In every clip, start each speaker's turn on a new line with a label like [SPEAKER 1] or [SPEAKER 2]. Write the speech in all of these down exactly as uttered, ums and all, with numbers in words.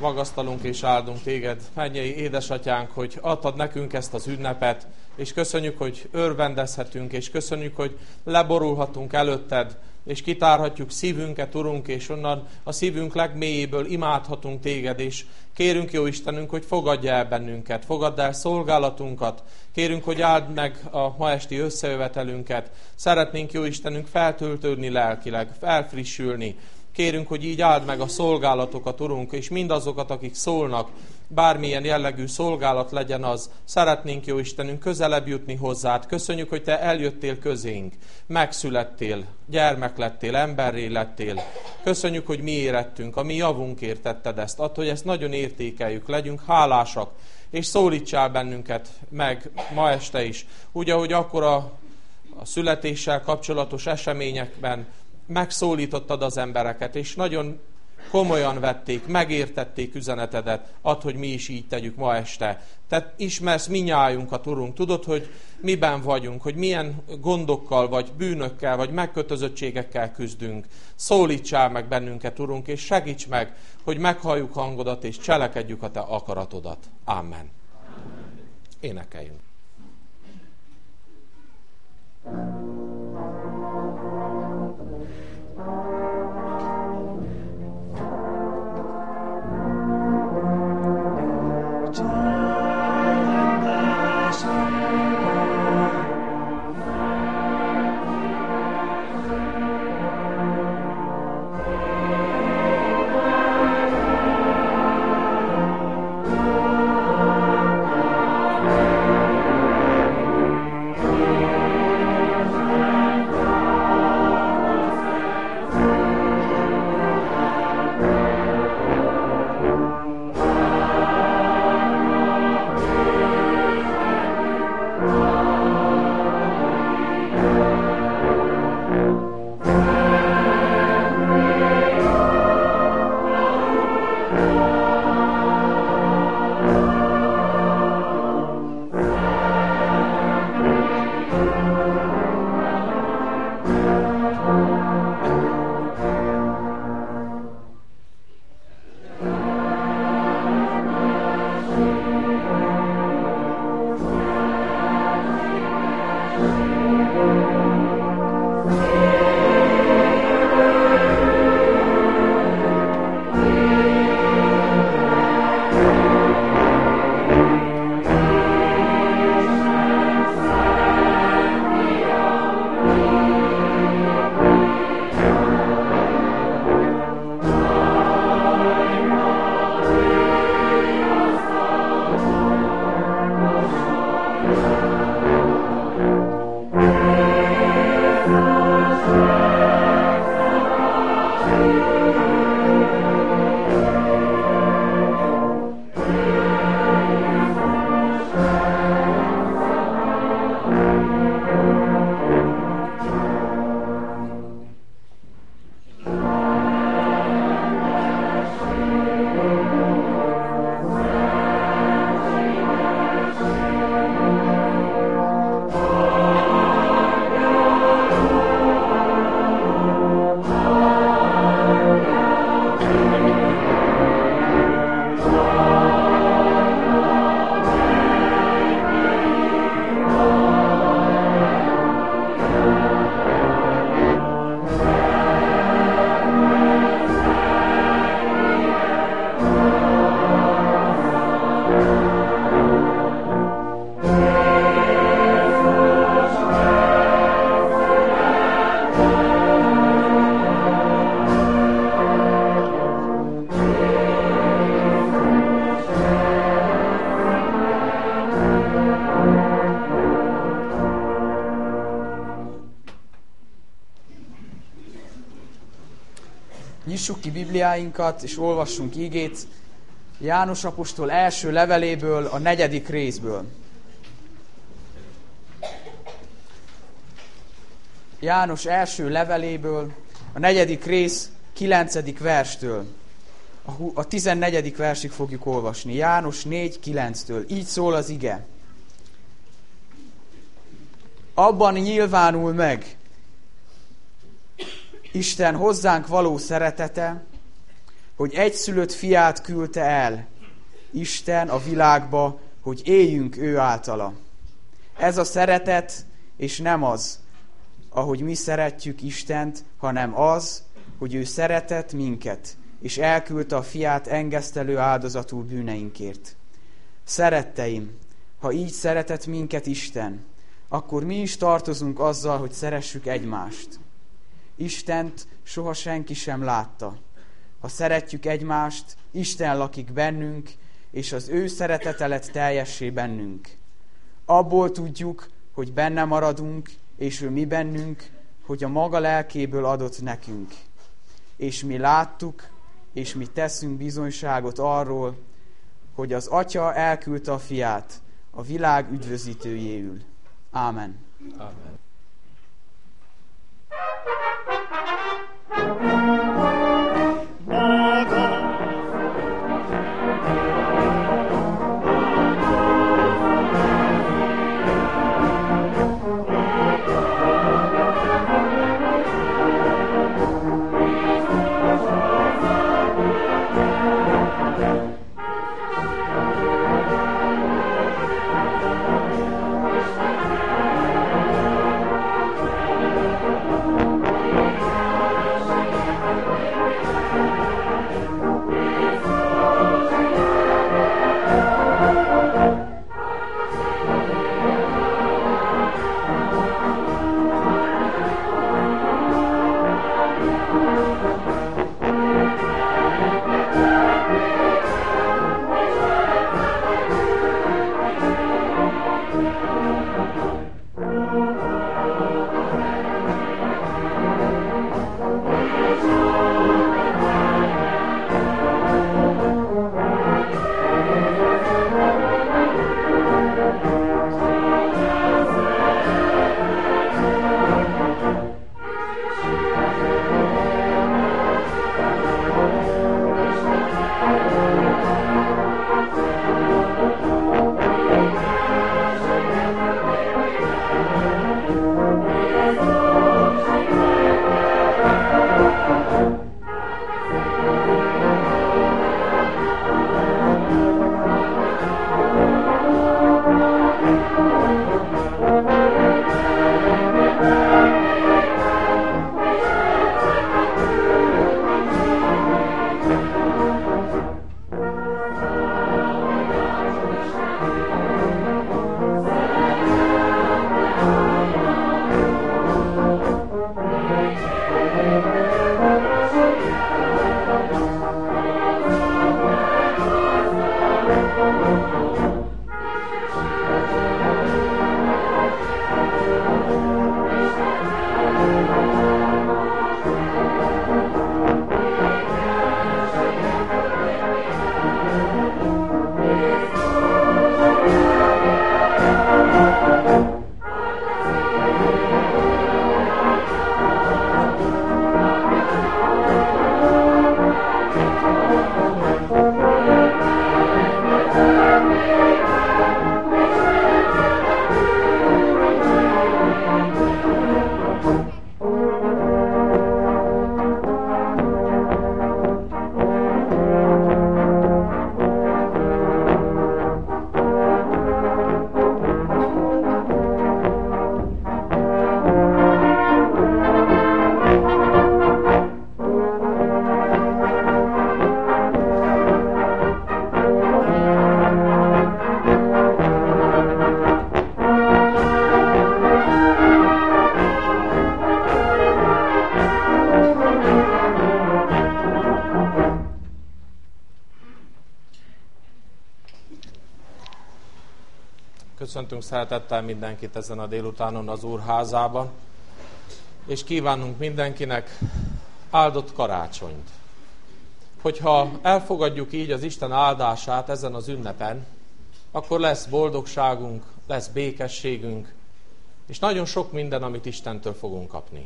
[SPEAKER 1] magasztalunk és áldunk téged, mennyei édesatyánk, hogy adtad nekünk ezt az ünnepet, és köszönjük, hogy örvendezhetünk, és köszönjük, hogy leborulhatunk előtted, és kitárhatjuk szívünket, Urunk, és onnan a szívünk legmélyéből imádhatunk téged, és kérünk, jó Istenünk, hogy fogadj el bennünket, fogadd el szolgálatunkat, kérünk, hogy áld meg a ma esti összejövetelünket, szeretnénk, jó Istenünk, feltöltődni lelkileg, felfrissülni, kérünk, hogy így áld meg a szolgálatokat, Urunk, és mindazokat, akik szólnak, bármilyen jellegű szolgálat legyen az, szeretnénk, jó Istenünk, közelebb jutni hozzád. Köszönjük, hogy te eljöttél közénk, megszülettél, gyermek lettél, emberré lettél. Köszönjük, hogy mi érettünk, a mi javunkért tetted ezt. Add, hogy ezt nagyon értékeljük, legyünk hálásak, és szólítsál bennünket meg ma este is. Úgy, ahogy akkor a, a születéssel kapcsolatos eseményekben megszólítottad az embereket, és nagyon komolyan vették, megértették üzenetedet, add, hogy mi is így tegyük ma este. Te ismersz minnyájunkat, Urunk, tudod, hogy miben vagyunk, hogy milyen gondokkal, vagy bűnökkel, vagy megkötözöttségekkel küzdünk. Szólítsál meg bennünket, Urunk, és segíts meg, hogy meghalljuk hangodat, és cselekedjük a te akaratodat. Amen. Énekeljünk.
[SPEAKER 2] Nyissuk ki Bibliáinkat, és olvassunk igét János apostol első leveléből, a negyedik részből. János első leveléből, a negyedik rész, kilencedik verstől. A tizennegyedik versig fogjuk olvasni. János négy kilenctől. Így szól az ige. Abban nyilvánul meg Isten hozzánk való szeretete, hogy egyszülött fiát küldte el Isten a világba, hogy éljünk ő általa. Ez a szeretet, és nem az, ahogy mi szeretjük Istent, hanem az, hogy ő szeretett minket, és elküldte a fiát engesztelő áldozatul bűneinkért. Szeretteim, ha így szeretett minket Isten, akkor mi is tartozunk azzal, hogy szeressük egymást. Istent soha senki sem látta. Ha szeretjük egymást, Isten lakik bennünk, és az ő szeretete lett teljessé bennünk. Abból tudjuk, hogy benne maradunk, és ő mi bennünk, hogy a maga lelkéből adott nekünk. És mi láttuk, és mi teszünk bizonyságot arról, hogy az Atya elküldte a fiát a világ üdvözítőjéül. Ámen.
[SPEAKER 1] Ámen. Köszöntünk szeretettel mindenkit ezen a délutánon az Úr házában, és kívánunk mindenkinek áldott karácsonyt. Hogyha elfogadjuk így az Isten áldását ezen az ünnepen, akkor lesz boldogságunk, lesz békességünk, és nagyon sok minden, amit Istentől fogunk kapni.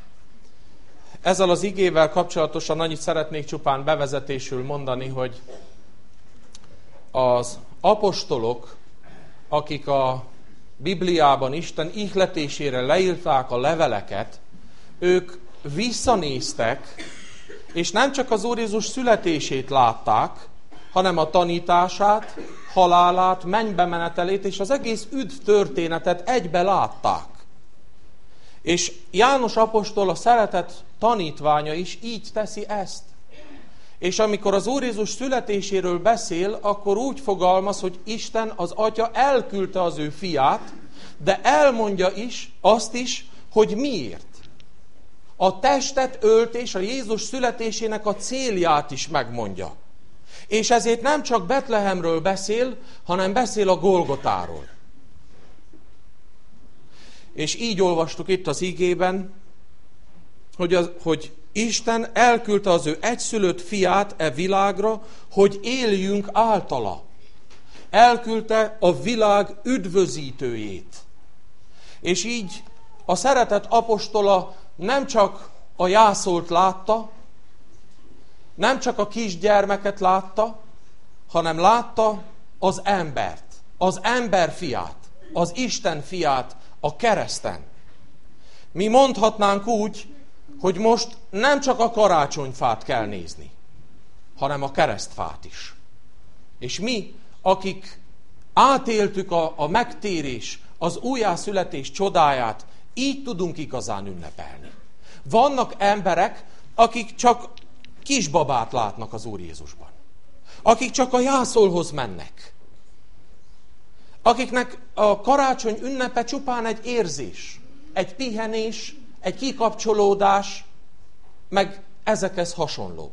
[SPEAKER 1] Ezzel az igével kapcsolatosan annyit szeretnék csupán bevezetésül mondani, hogy az apostolok, akik a Bibliában Isten ihletésére leírták a leveleket, ők visszanéztek, És nem csak az Úr Jézus születését látták, hanem a tanítását, halálát, mennybe menetelét és az egész üdv történetet egybe látták. És János apostol, a szeretett tanítványa is így teszi ezt. És amikor az Úr Jézus születéséről beszél, akkor úgy fogalmaz, hogy Isten, az Atya elküldte az ő fiát, de elmondja is azt is, hogy miért. A testet ölt és a Jézus születésének a célját is megmondja. És ezért nem csak Betlehemről beszél, hanem beszél a Golgotáról. És így olvastuk itt az igében, hogy, az, hogy Isten elküldte az ő egyszülött fiát e világra, hogy éljünk általa. Elküldte a világ üdvözítőjét. És így a szeretett apostola nem csak a jászolt látta, nem csak a kisgyermeket látta, hanem látta az embert, az ember fiát, az Isten fiát a kereszten. Mi mondhatnánk úgy, hogy most nem csak a karácsonyfát kell nézni, hanem a keresztfát is. És mi, akik átéltük a, a megtérés, az újjászületés csodáját, így tudunk igazán ünnepelni. Vannak emberek, akik csak kisbabát látnak az Úr Jézusban. Akik csak a jászolhoz mennek. Akiknek a karácsony ünnepe csupán egy érzés, egy pihenés, egy kikapcsolódás, meg ezekhez hasonló.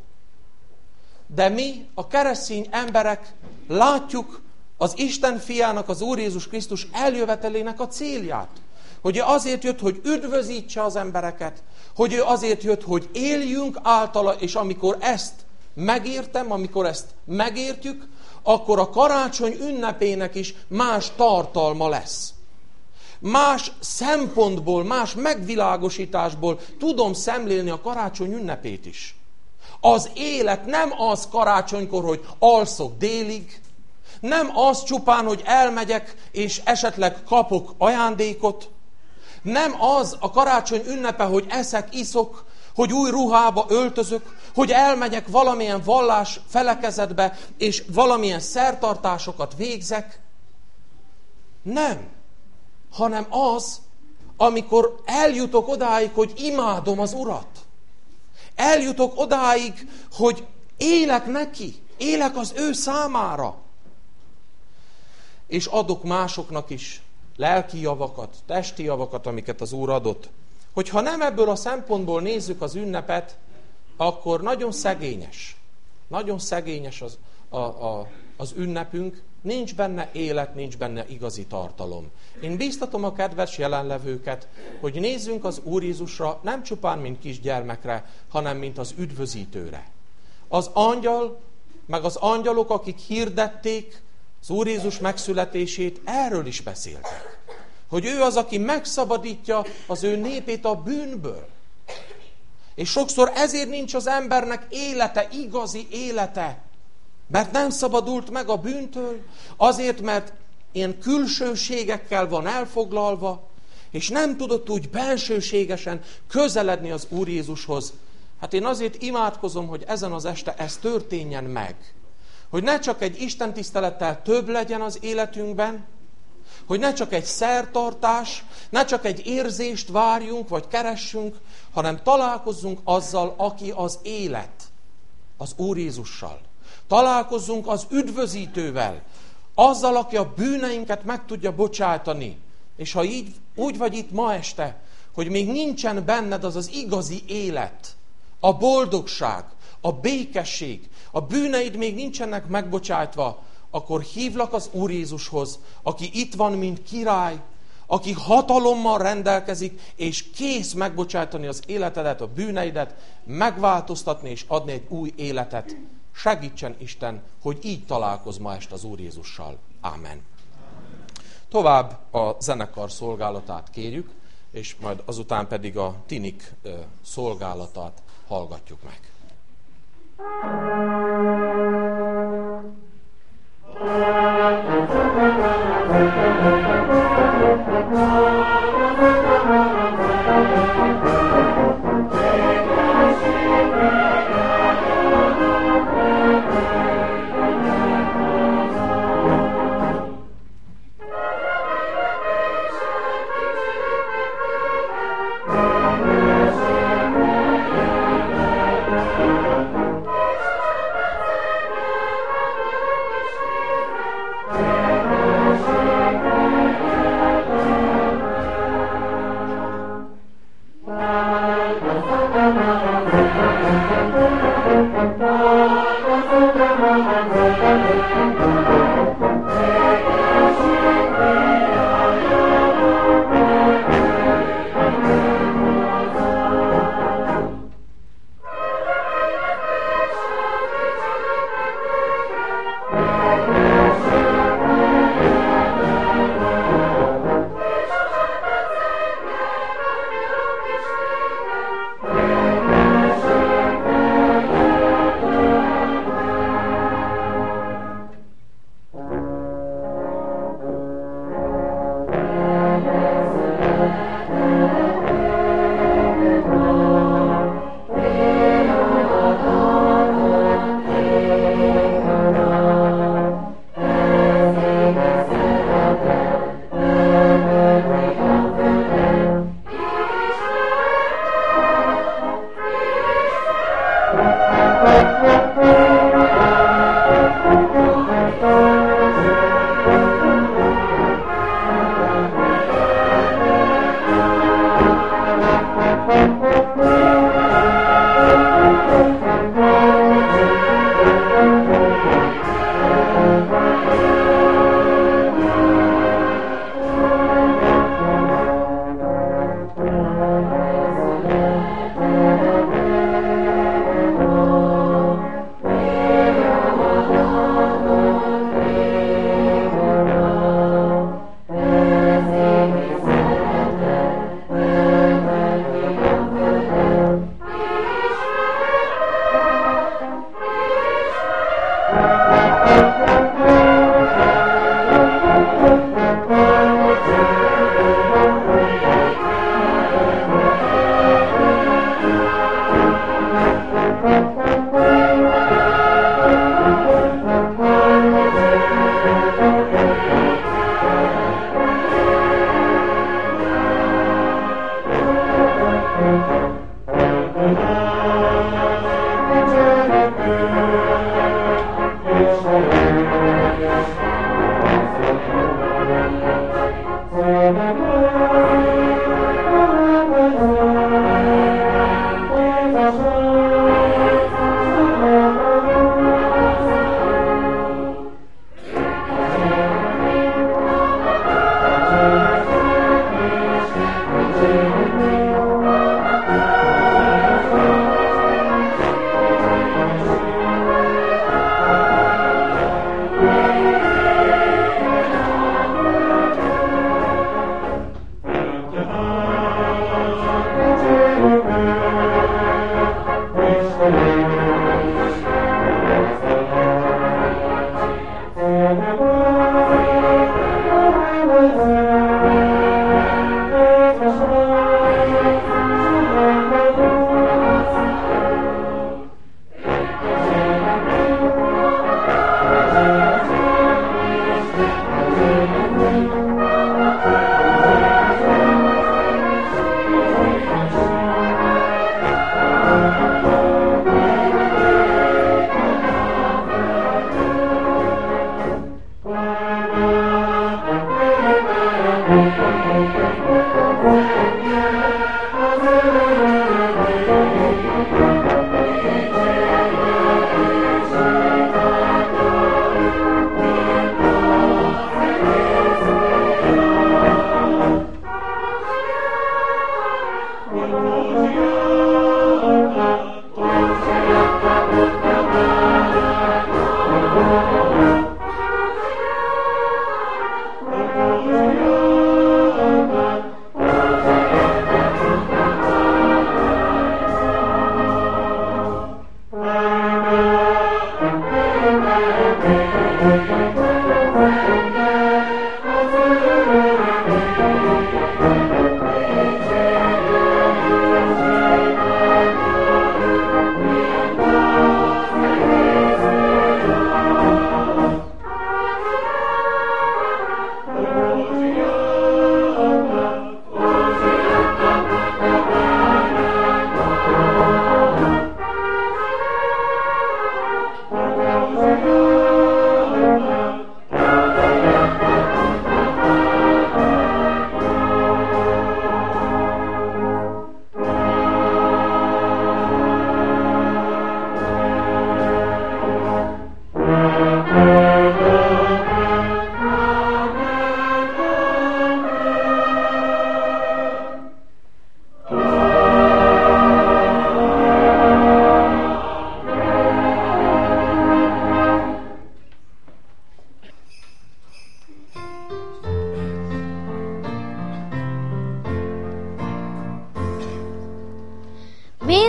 [SPEAKER 1] De mi, a keresztény emberek látjuk az Isten fiának, az Úr Jézus Krisztus eljövetelének a célját. Hogy ő azért jött, hogy üdvözítse az embereket, hogy ő azért jött, hogy éljünk általa, és amikor ezt megértem, amikor ezt megértjük, akkor a karácsony ünnepének is más tartalma lesz. Más szempontból, más megvilágosításból tudom szemlélni a karácsony ünnepét is. Az élet nem az karácsonykor, hogy alszok délig, nem az csupán, hogy elmegyek, és esetleg kapok ajándékot, nem az a karácsony ünnepe, hogy eszek, iszok, hogy új ruhába öltözök, hogy elmegyek valamilyen vallás felekezetbe, és valamilyen szertartásokat végzek. Nem. Hanem az, amikor eljutok odáig, hogy imádom az Urat. Eljutok odáig, hogy élek neki, élek az ő számára. És adok másoknak is lelki javakat, testi javakat, amiket az Úr adott. Hogyha nem ebből a szempontból nézzük az ünnepet, akkor nagyon szegényes. Nagyon szegényes az, a, a, az ünnepünk, nincs benne élet, nincs benne igazi tartalom. Én bíztatom a kedves jelenlevőket, hogy nézzünk az Úr Jézusra nem csupán mint kisgyermekre, hanem mint az üdvözítőre. Az angyal, meg az angyalok, akik hirdették az Úr Jézus megszületését, erről is beszéltek. Hogy ő az, aki megszabadítja az ő népét a bűnből. És sokszor ezért nincs az embernek élete, igazi élete. Mert nem szabadult meg a bűntől, azért, mert ilyen külsőségekkel van elfoglalva, és nem tudott úgy bensőségesen közeledni az Úr Jézushoz. Hát én azért imádkozom, hogy ezen az este ez történjen meg. Hogy ne csak egy istentisztelettel több legyen az életünkben, hogy ne csak egy szertartás, ne csak egy érzést várjunk, vagy keressünk, hanem találkozzunk azzal, aki az élet, az Úr Jézussal. Találkozzunk az üdvözítővel, azzal, aki a bűneinket meg tudja bocsátani. És ha így, úgy vagy itt ma este, hogy még nincsen benned az az igazi élet, a boldogság, a békesség, a bűneid még nincsenek megbocsátva, akkor hívlak az Úr Jézushoz, aki itt van, mint király, aki hatalommal rendelkezik, és kész megbocsátani az életedet, a bűneidet, megváltoztatni és adni egy új életet. Segítsen Isten, hogy így találkozz ma este az Úr Jézussal. Ámen. Tovább a zenekar szolgálatát kérjük, és majd azután pedig a tinik szolgálatát hallgatjuk meg.
[SPEAKER 3] Thank you.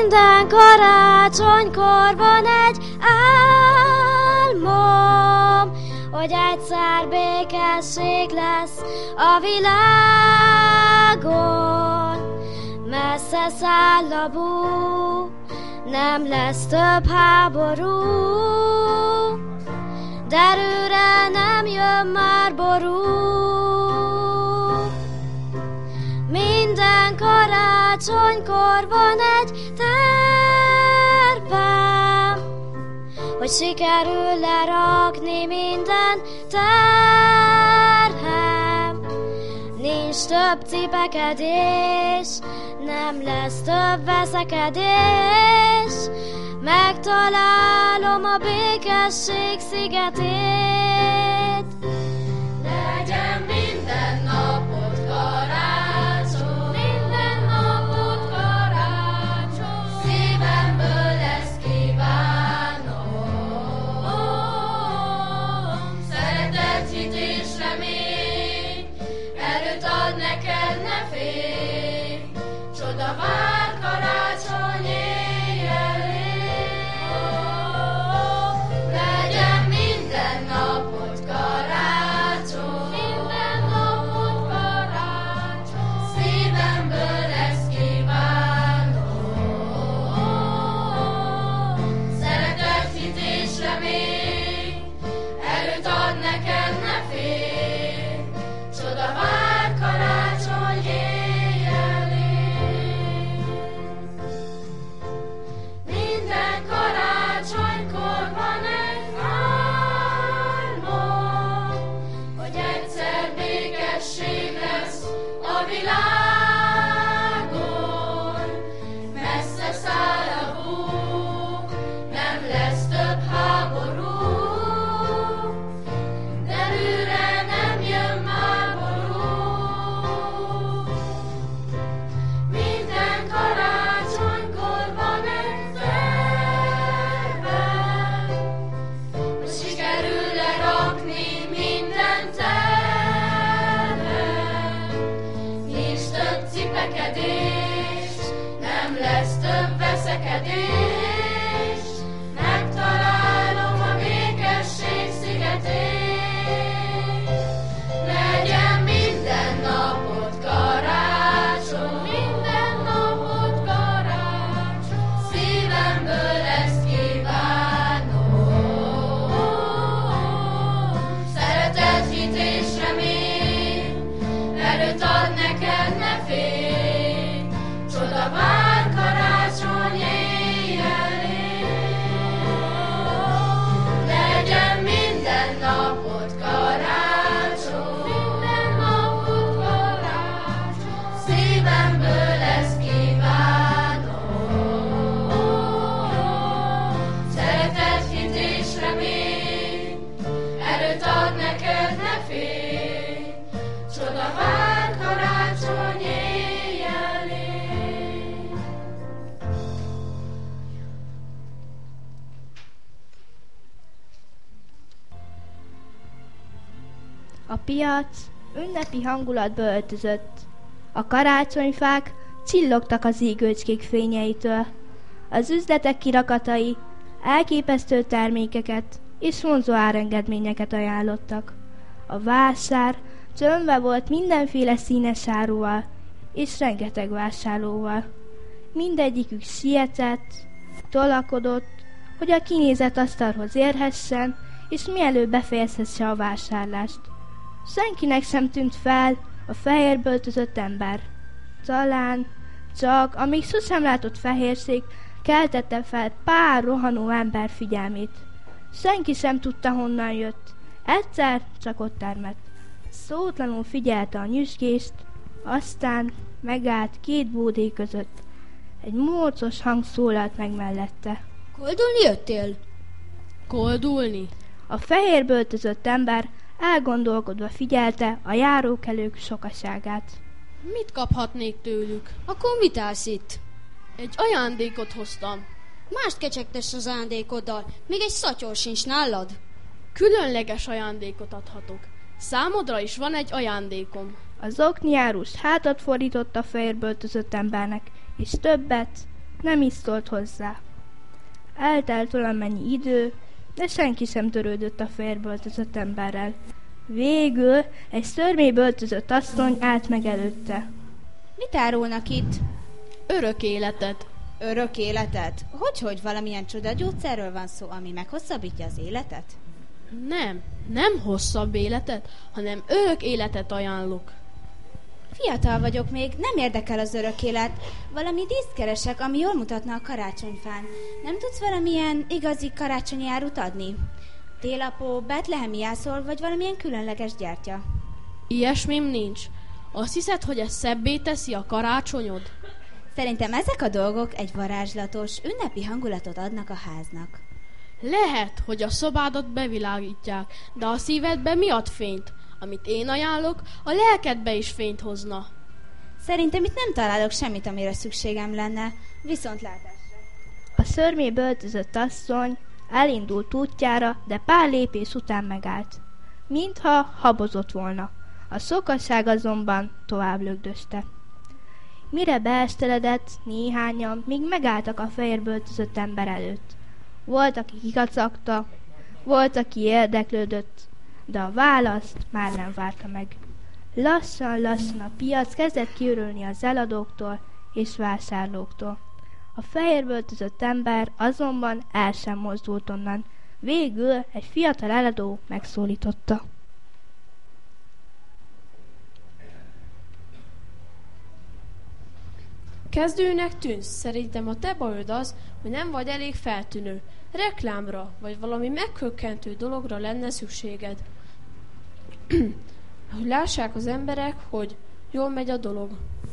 [SPEAKER 3] Minden karácsonykor van egy álmom, hogy egyszer békesség lesz a világon. Messze száll a bú, nem lesz több háború, derűre nem jön már ború. Minden karácsonykor van egy tervem, hogy sikerül lerakni minden terhem. Nincs több cipekedés, nem lesz több veszekedés, megtalálom a békesség szigetét. Legyen minden napot karácsony, minden napot karácsony, szívemből ezt kívánom. Szeretet, hit és remény, erőt ad neked, ne félj, csoda vár karácsony éjjelén. Legyen minden napot karácsony, minden napot karácsony, szívemből ezt kívánom. Szeretet, hit és remény, erőt ad neked, ne félj, csoda vár karácsony éjjelén. Minden karácsonykor van egy álmom, hogy egyszer békesség lesz a világon. Messze száll a bú, nem lesz több háború, derűre nem jön már ború. Minden karácsonykor van egy tervem, hogy sikerül lerakni minden tervem. Nincs több cipekedés, nem lesz több veszekedés, megtalálom a békesség szigetét. Legyen minden napot karácsony, minden napot karácsony, szívemből ezt kívánom. Szeretet, hit és remény, erőt ad neked, ne félj, csoda vár karácsony éjjelén. Legyen minden napot karácsony, minden napot karácsony, szívemből ezt kívánom. Szeretet, hit és remény, erőt ad neked, ne félj, csoda vár karácsony éjjelén.
[SPEAKER 4] A piac ünnepi hangulatba öltözött. A karácsonyfák csillogtak az égőcskék fényeitől. Az üzletek kirakatai elképesztő termékeket és vonzó árengedményeket ajánlottak. A vásár tömve volt mindenféle színes áruval és rengeteg vásárlóval. Mindegyikük sietett, tolakodott, hogy a kinézett asztalhoz érhessen, és mielőbb befejezhesse a vásárlást. Senkinek sem tűnt fel a fehérbe öltözött ember. Talán csak a még sosem látott fehérség keltette fel pár rohanó ember figyelmét. Senki sem tudta, honnan jött. Egyszer csak ott termett. Szótlanul figyelte a nyüzsgést, aztán megállt két bódé között. Egy mórcos hang szólalt meg mellette.
[SPEAKER 5] Koldulni jöttél? Koldulni?
[SPEAKER 4] A fehérbe öltözött ember elgondolkodva figyelte a járókelők sokaságát.
[SPEAKER 5] Mit kaphatnék tőlük?
[SPEAKER 6] Akkor mit állsz itt?
[SPEAKER 5] Egy ajándékot hoztam.
[SPEAKER 6] Mást kecsegtess az ajándékoddal, még egy szatyor sincs nálad.
[SPEAKER 5] Különleges ajándékot adhatok. Számodra is van egy ajándékom.
[SPEAKER 4] Az okniárus hátat fordított a fehérbe öltözött embernek, és többet Nem is szólt hozzá. Eltelt valamennyi idő, de senki sem törődött a fehérbe öltözött emberrel. Végül egy szörmébe öltözött asszony állt meg előtte.
[SPEAKER 7] Mit árulnak itt?
[SPEAKER 5] Örök életet.
[SPEAKER 7] Örök életet? Hogyhogy valamilyen csodagyógyszerről van szó, ami meghosszabbítja az életet?
[SPEAKER 5] Nem, nem hosszabb életet, hanem örök életet ajánlok.
[SPEAKER 7] Fiatal vagyok még, nem érdekel az örök élet. Valami díszt keresek, ami jól mutatna a karácsonyfán. Nem tudsz valamilyen igazi karácsonyi árut adni? Télapó, betlehemi jászol, vagy valamilyen különleges gyertya?
[SPEAKER 5] Ilyesmim nincs. Azt hiszed, hogy ez szebbé teszi a karácsonyod?
[SPEAKER 7] Szerintem ezek a dolgok egy varázslatos, ünnepi hangulatot adnak a háznak.
[SPEAKER 5] Lehet, hogy a szobádat bevilágítják, de a szívedbe mi ad fényt? Amit én ajánlok, a lelkedbe is fényt hozna.
[SPEAKER 7] Szerintem itt nem találok semmit, amire szükségem lenne. Viszontlátásra.
[SPEAKER 4] A szörmébe öltözött asszony elindult útjára, de pár lépés után megállt. Mintha habozott volna. A szokasság azonban tovább lögdöste. Mire beesteledett, néhányan még megálltak a fehérbe öltözött ember előtt. Volt, aki kikacagta, volt, aki érdeklődött, de a választ már nem várta meg. Lassan-lassan a piac kezdett kiürülni az eladóktól és vásárlóktól. A fehérbe öltözött ember azonban el sem mozdult onnan. Végül egy fiatal eladó megszólította.
[SPEAKER 8] Kezdőnek tűnsz, szerintem a te bajod az, hogy nem vagy elég feltűnő. Reklámra, vagy valami meghökkentő dologra lenne szükséged. Hogy lássák az emberek, hogy jól megy a dolog.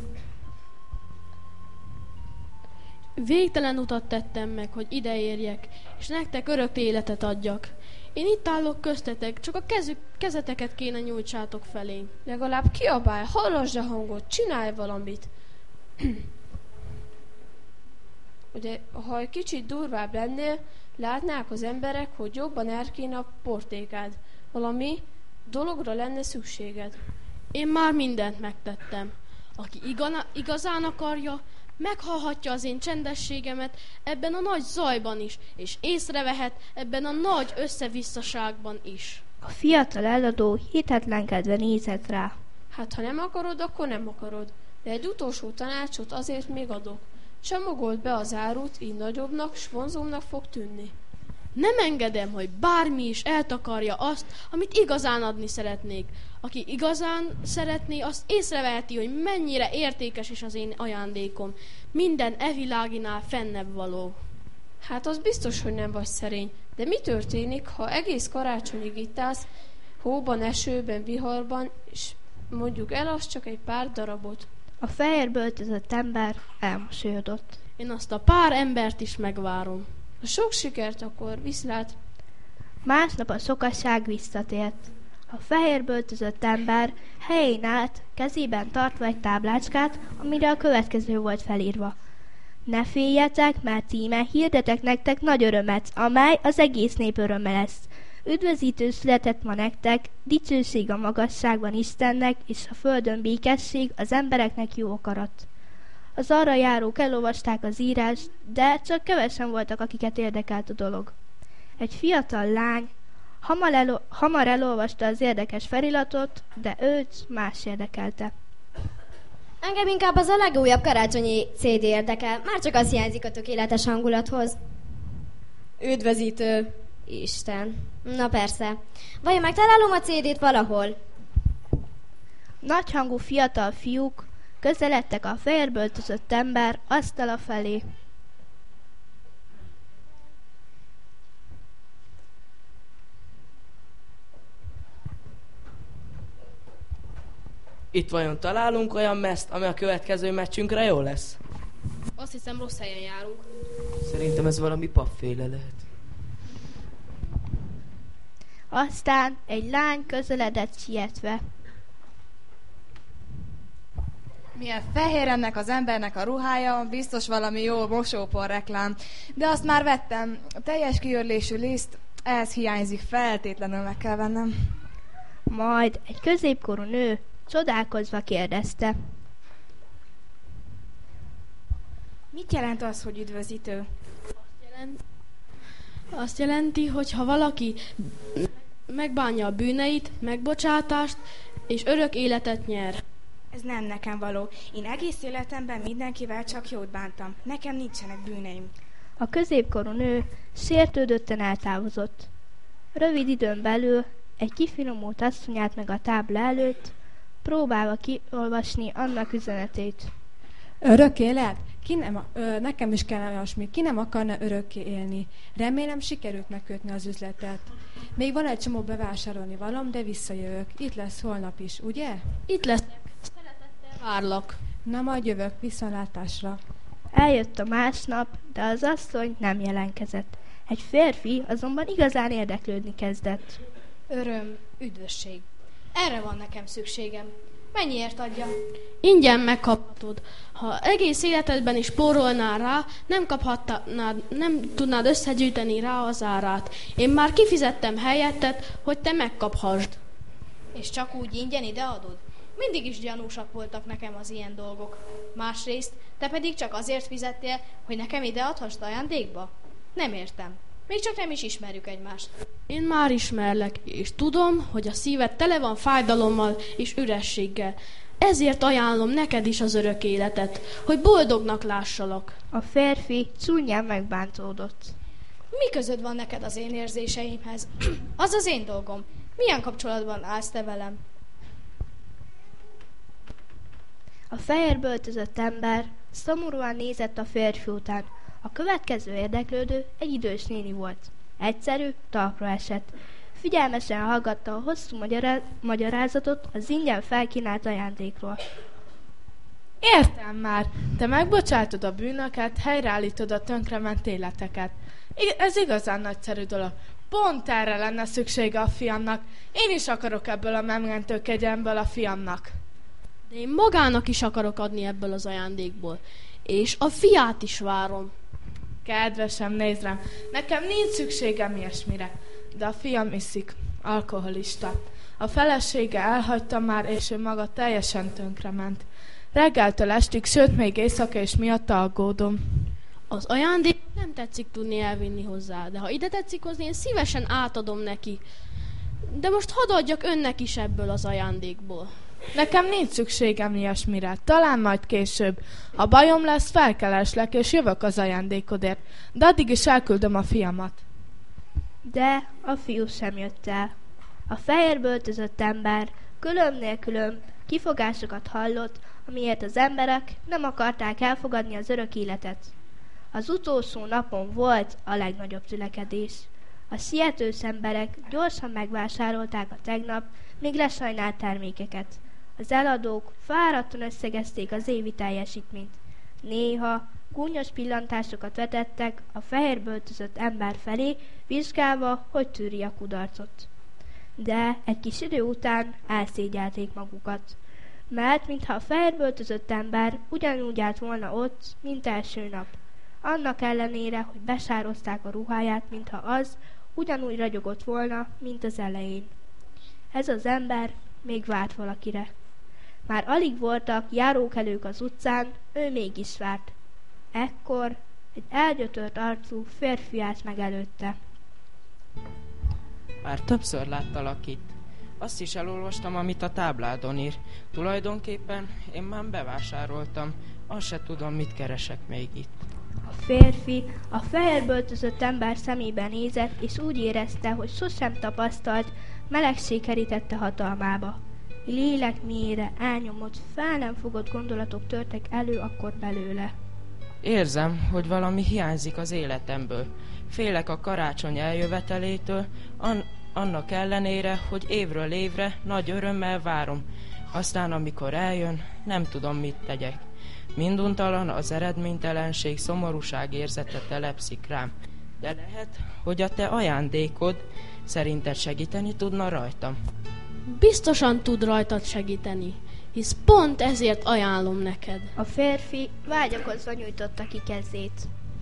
[SPEAKER 5] Végtelen utat tettem meg, hogy ide érjek, és nektek örök életet adjak. Én itt állok köztetek, csak a kezük, kezeteket kéne nyújtsátok felé.
[SPEAKER 8] Legalább kiabálj, hallasd a hangot, csinálj valamit. Ugye, ha egy kicsit durvább lennél, látnák az emberek, hogy jobban erkéne a portékád. Valami dologra lenne szükséged.
[SPEAKER 5] Én már mindent megtettem. Aki igana, igazán akarja, meghallhatja az én csendességemet ebben a nagy zajban is, és észrevehet ebben a nagy összevisszaságban is.
[SPEAKER 4] A fiatal eladó hitetlenkedve nézett rá.
[SPEAKER 8] Hát, ha nem akarod, akkor nem akarod. De egy utolsó tanácsot azért még adok. Csomagold be az árut, így nagyobbnak s vonzóbbnak fog tűnni.
[SPEAKER 5] Nem engedem, hogy bármi is eltakarja azt, amit igazán adni szeretnék. Aki igazán szeretné, azt észreveheti, hogy mennyire értékes is az én ajándékom. Minden e világinál fennebb való.
[SPEAKER 8] Hát az biztos, hogy nem vagy szerény. De mi történik, ha egész karácsonyig itt állsz, hóban, esőben, viharban, és mondjuk elassz csak egy pár darabot?
[SPEAKER 4] A fehérbe öltözött ember elmosolyodott.
[SPEAKER 5] Én azt a pár embert is megvárom.
[SPEAKER 8] Ha sok sikert, akkor viszlát.
[SPEAKER 4] Másnap a szokasság visszatért. A fehérbe öltözött ember helyén állt, kezében tartva egy táblácskát, amire a következő volt felírva. Ne féljetek, mert íme hirdetek nektek nagy örömet, amely az egész nép öröme lesz. Üdvözítő született ma nektek, dicsőség a magasságban Istennek, és a földön békesség, az embereknek jó akarat. Az arra járók elolvasták az írást, de csak kevesen voltak, akiket érdekelt a dolog. Egy fiatal lány hamar, elo- hamar elolvasta az érdekes feliratot, de őt más érdekelte.
[SPEAKER 9] Engem inkább az a legújabb karácsonyi cé dé érdekel, már csak az hiányzik a tökéletes hangulathoz. Üdvözítő Isten. Na persze. Vajon megtalálom a cé dét valahol?
[SPEAKER 4] Nagyhangú fiatal fiúk közeledtek a fehérbe öltözött ember asztala felé.
[SPEAKER 10] Itt vajon találunk olyan meszt, ami a következő meccsünkre jó lesz?
[SPEAKER 5] Azt hiszem, rossz helyen járunk.
[SPEAKER 10] Szerintem ez valami pappféle lehet.
[SPEAKER 4] Aztán egy lány közeledett sietve.
[SPEAKER 11] Milyen fehér ennek az embernek a ruhája, biztos valami jó mosópor reklám. De azt már vettem, a teljes kiörlésű liszt, ehhez hiányzik, feltétlenül meg kell vennem.
[SPEAKER 4] Majd egy középkorú nő csodálkozva kérdezte.
[SPEAKER 12] Mit jelent az, hogy üdvözítő?
[SPEAKER 5] Azt jelenti, azt jelenti, hogy ha valaki megbánja a bűneit, megbocsátást és örök életet nyer.
[SPEAKER 12] Ez nem nekem való. Én egész életemben mindenkivel csak jót bántam. Nekem nincsenek bűneim.
[SPEAKER 4] A középkorú nő sértődötten eltávozott. Rövid időn belül egy kifinomult asszonyát meg a tábla előtt, próbálva kiolvasni annak üzenetét.
[SPEAKER 13] Örök élet? Ki nem, ö, nekem is kell olyasmi. Ki nem akarna örökké élni? Remélem sikerült megkötni az üzletet. Még van egy csomó bevásárolni valam, de visszajövök. Itt lesz holnap is, ugye?
[SPEAKER 5] Itt lesz. Szeretettel várlak.
[SPEAKER 13] Na, majd jövök, viszontlátásra.
[SPEAKER 4] Eljött a másnap, de az asszony nem jelentkezett. Egy férfi azonban igazán érdeklődni kezdett.
[SPEAKER 14] Öröm, üdvösség. Erre van nekem szükségem. Mennyiért adja?
[SPEAKER 5] Ingyen megkaphatod. Ha egész életedben is spórolnál rá, nem kaphatnád, nem tudnád összegyűjteni rá az árát. Én már kifizettem helyettet, hogy te megkaphasd.
[SPEAKER 14] És csak úgy ingyen ideadod? Mindig is gyanúsak voltak nekem az ilyen dolgok. Másrészt, te pedig csak azért fizettél, hogy nekem ideadhassd ajándékba? Nem értem. Még csak nem is ismerjük egymást.
[SPEAKER 5] Én már ismerlek, és tudom, hogy a szíved tele van fájdalommal és ürességgel. Ezért ajánlom neked is az örök életet, hogy boldognak lássalak.
[SPEAKER 4] A férfi csúnyán megbántódott.
[SPEAKER 14] Mi közöd van neked az én érzéseimhez? Az az én dolgom. Milyen kapcsolatban állsz te velem?
[SPEAKER 4] A fehérbe öltözött ember szomorúan nézett a férfi után. A következő érdeklődő egy idős néni volt. Egyszerű, talpra esett. Figyelmesen hallgatta a hosszú magyará- magyarázatot az ingyen felkínált ajándékról.
[SPEAKER 15] Értem már, te megbocsátod a bűnöket, helyreállítod a tönkrement életeket. I- ez igazán nagyszerű dolog. Pont erre lenne szüksége a fiamnak. Én is akarok ebből a megmentő kegyelmből a fiamnak.
[SPEAKER 5] De én magának is akarok adni ebből az ajándékból. És a fiát is várom.
[SPEAKER 15] Kedvesem, nézd rám, nekem nincs szükségem ilyesmire, de a fiam iszik, alkoholista. A felesége elhagyta már, és ő maga teljesen tönkrement. Reggeltől estig, sőt még éjszaka is miatta aggódom.
[SPEAKER 5] Az ajándék nem tetszik tudni elvinni hozzá, de ha ide tetszik hozni, én szívesen átadom neki. De most hadd adjak önnek is ebből az ajándékból.
[SPEAKER 15] Nekem nincs szükségem ilyesmire, talán majd később. Ha bajom lesz, felkereslek, és jövök az ajándékodért, de addig is elküldöm a fiamat.
[SPEAKER 4] De a fiú sem jött el. A fehérbe öltözött ember különbnél különb kifogásokat hallott, amiért az emberek nem akarták elfogadni az örök életet. Az utolsó napon volt a legnagyobb tülekedés. A sietős emberek gyorsan megvásárolták a tegnap még lesajnált termékeket. Az eladók fáradtan összegezték az évi teljesítményt. Néha gúnyos pillantásokat vetettek a fehérbe öltözött ember felé, vizsgálva, hogy tűri a kudarcot. De egy kis idő után elszégyelték magukat, mert mintha a fehérbe öltözött ember ugyanúgy állt volna ott, mint első nap. Annak ellenére, hogy besározták a ruháját, mintha az ugyanúgy ragyogott volna, mint az elején. Ez az ember még várt valakire. Már alig voltak járókelők az utcán, ő mégis várt. Ekkor egy elgyötört arcú férfi állt meg előtte.
[SPEAKER 16] Már többször láttalak itt. Azt is elolvastam, amit a tábládon ír. Tulajdonképpen én már bevásároltam. Azt se tudom, mit keresek még itt.
[SPEAKER 4] A férfi a fehérbe öltözött ember szemébe nézett, és úgy érezte, hogy sosem tapasztalt, melegség kerítette hatalmába. Lélek mélyére elnyomott, fel nem fogott gondolatok törtek elő akkor belőle.
[SPEAKER 16] Érzem, hogy valami hiányzik az életemből. Félek a karácsony eljövetelétől, an- annak ellenére, hogy évről évre nagy örömmel várom. Aztán, amikor eljön, nem tudom, mit tegyek. Minduntalan az eredménytelenség, szomorúság érzete telepszik rám. De lehet, hogy a te ajándékod szerinted segíteni tudna rajtam?
[SPEAKER 5] Biztosan tud rajtad segíteni, hisz pont ezért ajánlom neked.
[SPEAKER 4] A férfi vágyakozva nyújtotta ki kezét.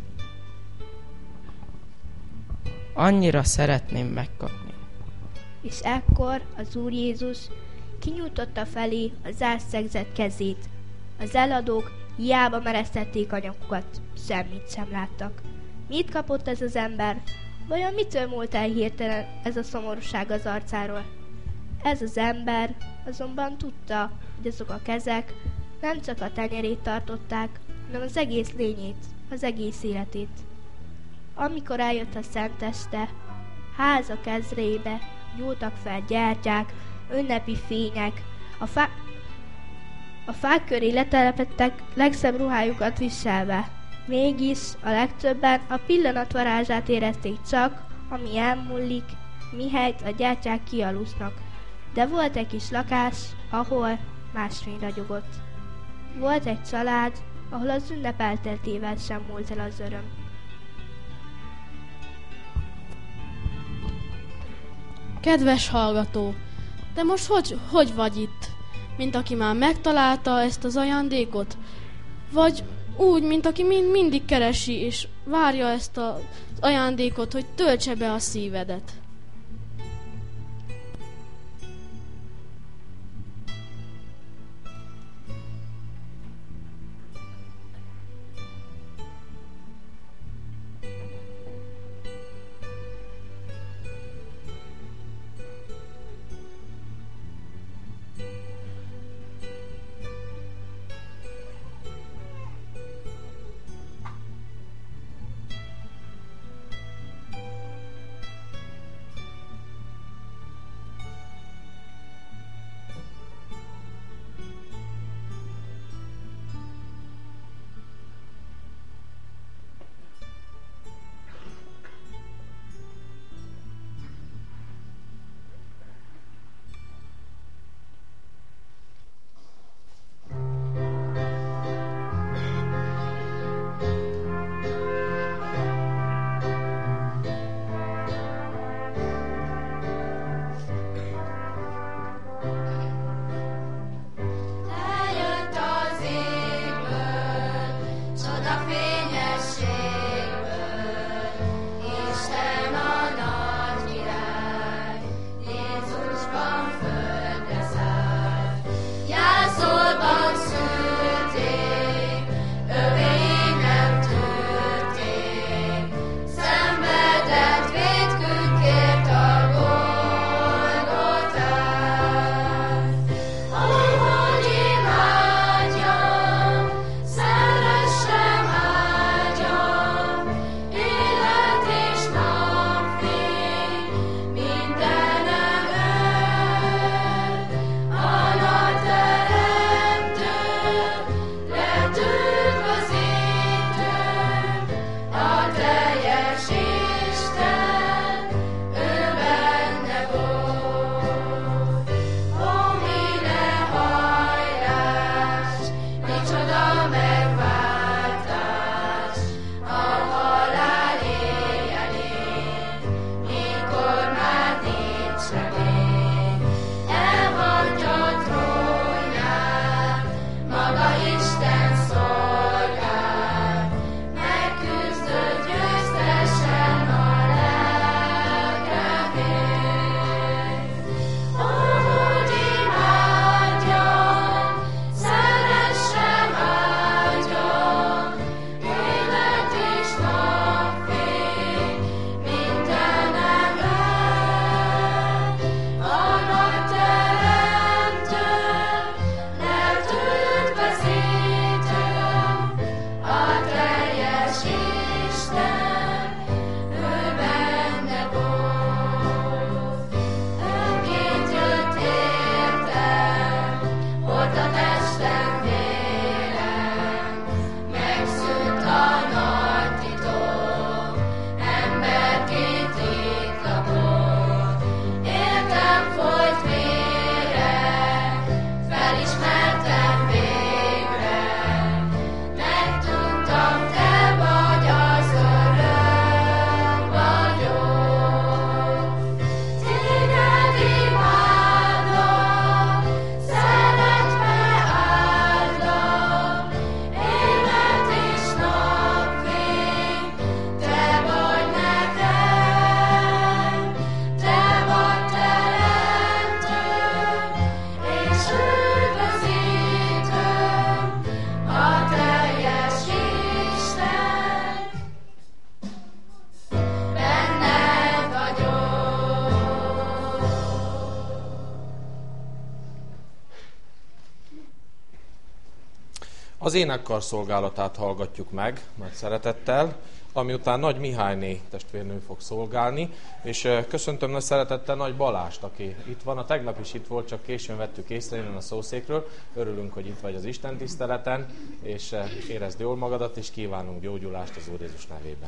[SPEAKER 16] Annyira szeretném megkapni.
[SPEAKER 4] És ekkor az Úr Jézus kinyújtotta felé az átszegzett kezét. Az eladók Hiába meresztették a nyakukat, semmit sem láttak. Mit kapott ez az ember? Vajon mitől múlt el hirtelen ez a szomorúság az arcáról? Ez az ember azonban tudta, hogy azok a kezek nem csak a tenyerét tartották, hanem az egész lényét, az egész életét. Amikor eljött a szenteste, házak ezrébe gyúltak fel gyertyák, ünnepi fények, a, fá- a fák köré letelepedtek legszebb ruhájukat viselve. Mégis a legtöbben a pillanat varázsát érezték csak, ami elmúlik, mihelyt a gyertyák kialusznak. De volt egy kis lakás, ahol másfény ragyogott. Volt egy család, ahol az ünnep elteltével sem múlt el az öröm.
[SPEAKER 5] Kedves hallgató, de most hogy, hogy vagy itt? Mint aki már megtalálta ezt az ajándékot? Vagy úgy, mint aki mind, mindig keresi és várja ezt az ajándékot, hogy töltse be a szívedet?
[SPEAKER 1] Az énekkar szolgálatát hallgatjuk meg nagy szeretettel, ami után Nagy Mihályné testvérnő fog szolgálni, és köszöntöm nagy szeretettel Nagy Balást, aki itt van. A tegnap is itt volt, csak későn vettük észre innen a szószékről. Örülünk, hogy itt vagy az Isten tiszteleten, és érezd jól magadat, és kívánunk gyógyulást az Úr Jézus nevében.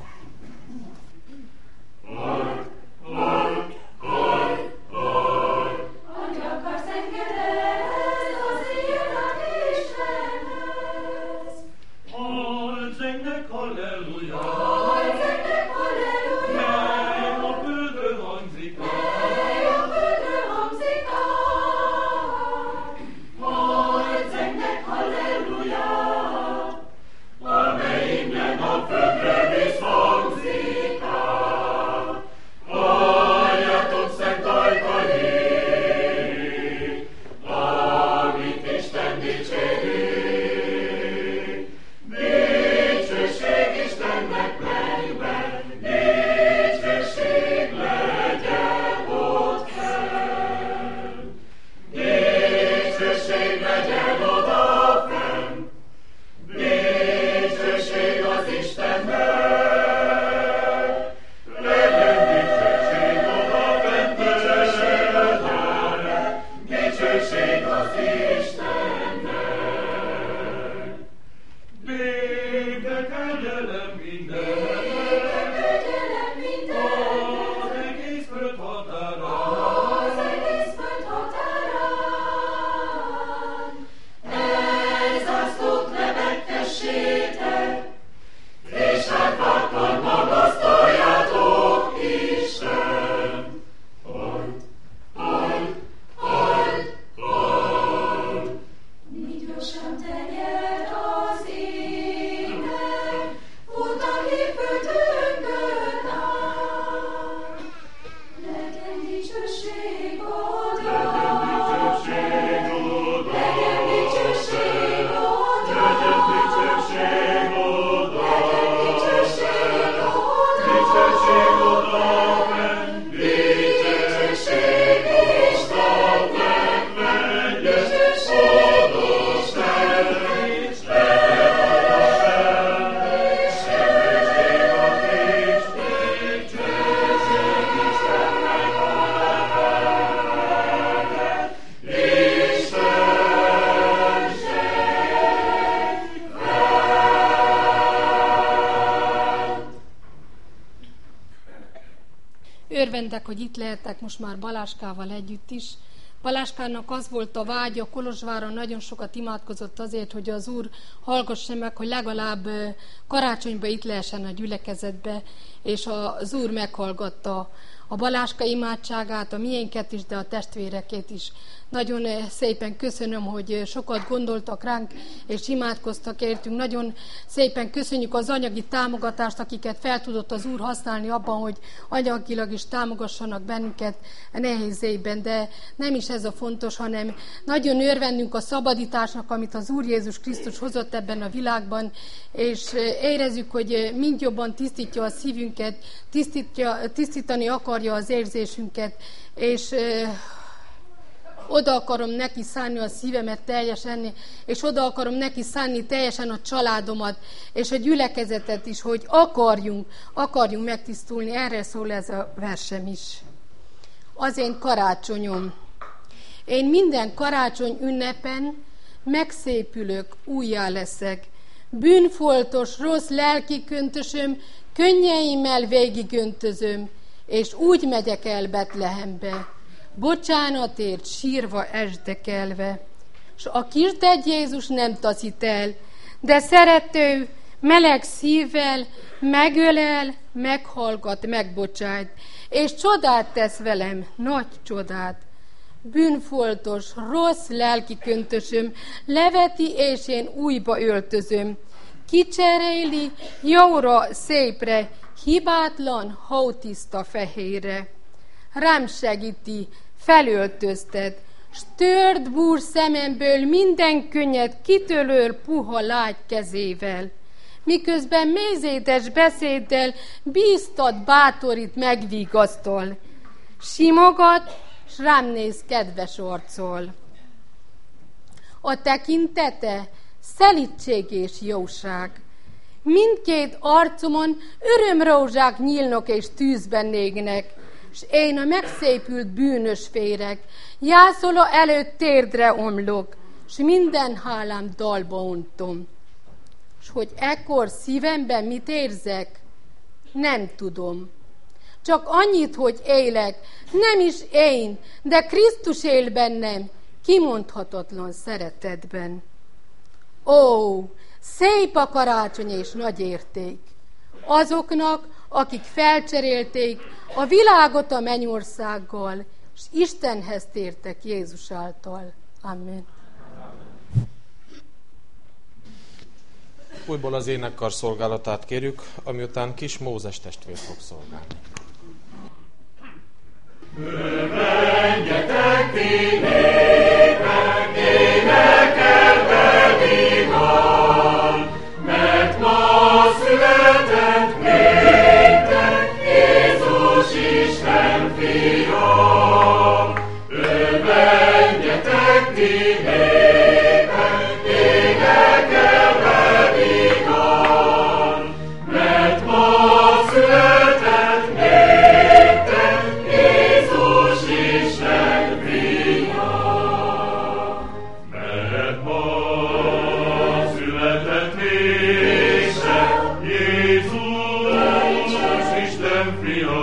[SPEAKER 17] Örvendek, hogy itt lehetek most már Baláskával együtt is. Baláskának az volt a vágya, Kolozsváron nagyon sokat imádkozott azért, hogy az Úr hallgassa meg, hogy legalább karácsonyban itt lehessen a gyülekezetbe, és az Úr meghallgatta a Baláska imádságát, a miénket is, de a testvérekét is. Nagyon szépen köszönöm, hogy sokat gondoltak ránk, és imádkoztak értünk. Nagyon szépen köszönjük az anyagi támogatást, akiket fel tudott az Úr használni abban, hogy anyagilag is támogassanak bennünket a nehéz évben. De nem is ez a fontos, hanem nagyon örvendünk a szabadításnak, amit az Úr Jézus Krisztus hozott ebben a világban, és érezzük, hogy mind jobban tisztítja a szívünket, tisztítja, tisztítani akarja az érzésünket, és oda akarom neki szánni a szívemet teljesen, és oda akarom neki szánni teljesen a családomat, és a gyülekezetet is, hogy akarjunk, akarjunk megtisztulni. Erre szól ez a versem is. Az én karácsonyom. Én minden karácsony ünnepen megszépülök, újjá leszek. Bűnfoltos, rossz lelki köntösöm, könnyeimmel végigöntözöm, és úgy megyek el Betlehembe. Bocsánatért sírva esdekelve, s a kisdegy Jézus nem taszít el, de szerető, meleg szívvel megölel, meghallgat, megbocsájt, és csodát tesz velem, nagy csodát. Bűnfoltos, rossz lelki köntösöm, leveti, és én újba öltözöm. Kicseréli jóra, szépre, hibátlan, hótiszta fehérre. Rám segíti, felöltöztet, s tört búr szememből minden könnyed kitölöl puha lágy kezével. Miközben mézédes beszéddel bíztat, bátorít, megvigasztol. Simogat, s rám néz kedves arccal. A tekintete szelídség és jóság. Mindkét arcomon örömrózsák nyílnak és tűzben égnek, s én a megszépült bűnös féreg, jászoló előtt térdre omlok, s minden hálám dalba ontom. S hogy ekkor szívemben mit érzek, nem tudom. Csak annyit, hogy élek, nem is én, de Krisztus él bennem, kimondhatatlan szeretetben. Ó, szép a karácsony és nagy érték azoknak, akik felcserélték a világot a mennyországgal, és Istenhez tértek Jézus által. Amen.
[SPEAKER 1] Újból az énekkar szolgálatát kérjük, amiután kis Mózes testvér fog szolgálni.
[SPEAKER 3] Menjetek ti népek, énekelve vigán, mert ma született néktek Jézus Isten fia. Menjetek ti népek, énekelve vigán, mert ma született néktek Jézus Isten fia. Mert ma született néktek Jézus Isten fia.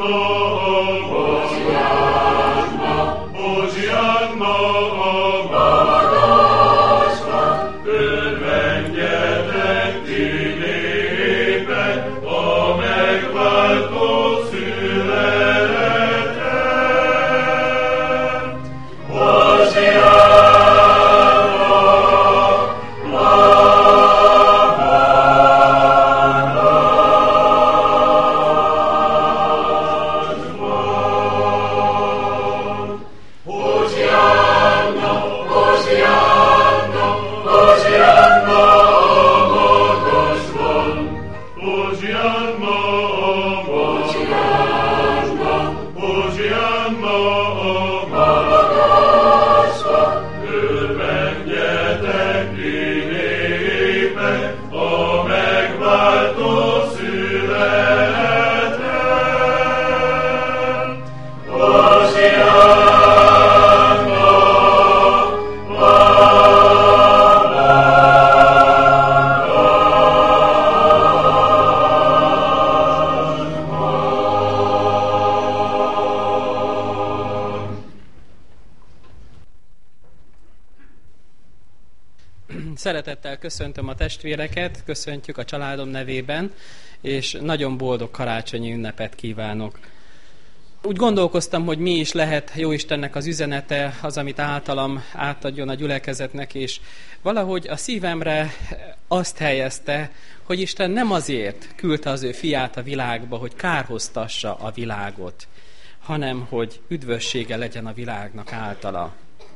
[SPEAKER 18] Szeretettel köszöntöm a testvéreket, köszöntjük a családom nevében, és nagyon boldog karácsonyi ünnepet kívánok. Úgy gondolkoztam, hogy mi is lehet Jóistennek az üzenete, az, amit általam átadjon a gyülekezetnek, és valahogy a szívemre azt helyezte, hogy Isten nem azért küldte az ő fiát a világba, hogy kárhoztassa a világot, hanem hogy üdvössége legyen a világnak általa.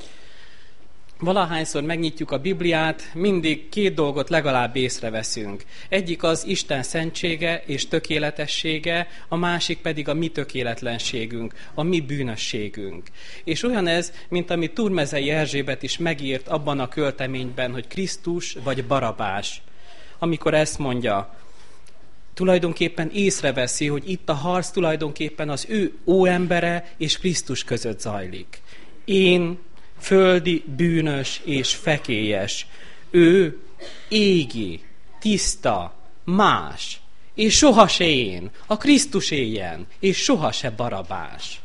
[SPEAKER 18] Valahányszor megnyitjuk a Bibliát, mindig két dolgot legalább észreveszünk. Egyik az Isten szentsége és tökéletessége, a másik pedig a mi tökéletlenségünk, a mi bűnösségünk. És olyan ez, mint amit Turmezei Erzsébet is megírt abban a költeményben, hogy Krisztus vagy Barabás. Amikor ezt mondja, tulajdonképpen észreveszi, hogy itt a harc tulajdonképpen az ő óembere és Krisztus között zajlik. Én földi, bűnös és fekélyes. Ő égi, tiszta, más, és soha se én, a Krisztus éljen, és soha se Barabás.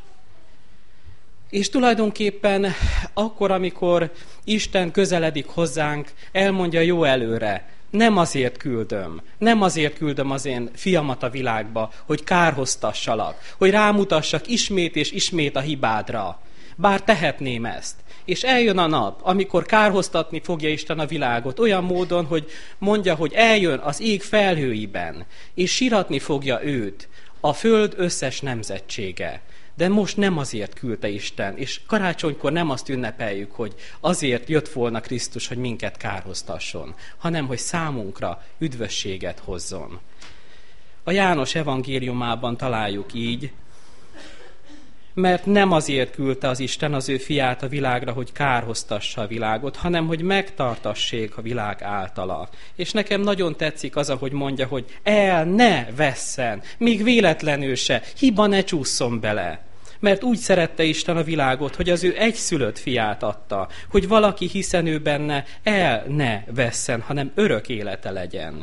[SPEAKER 18] És tulajdonképpen akkor, amikor Isten közeledik hozzánk, elmondja jó előre, nem azért küldöm, nem azért küldöm az én fiamat a világba, hogy kárhoztassalak, hogy rámutassak ismét és ismét a hibádra, bár tehetném ezt. És eljön a nap, amikor kárhoztatni fogja Isten a világot olyan módon, hogy mondja, hogy eljön az ég felhőiben, és síratni fogja őt a föld összes nemzetsége. De most nem azért küldte Isten, és karácsonykor nem azt ünnepeljük, hogy azért jött volna Krisztus, hogy minket kárhoztasson, hanem hogy számunkra üdvösséget hozzon. A János evangéliumában találjuk így, mert nem azért küldte az Isten az ő fiát a világra, hogy kárhoztassa a világot, hanem hogy megtartassék a világ általa. És nekem nagyon tetszik az, ahogy mondja, hogy el ne vesszen, még véletlenül se, hiba ne csússzon bele. Mert úgy szerette Isten a világot, hogy az ő egyszülött fiát adta, hogy valaki hiszen ő benne el ne vesszen, hanem örök élete legyen.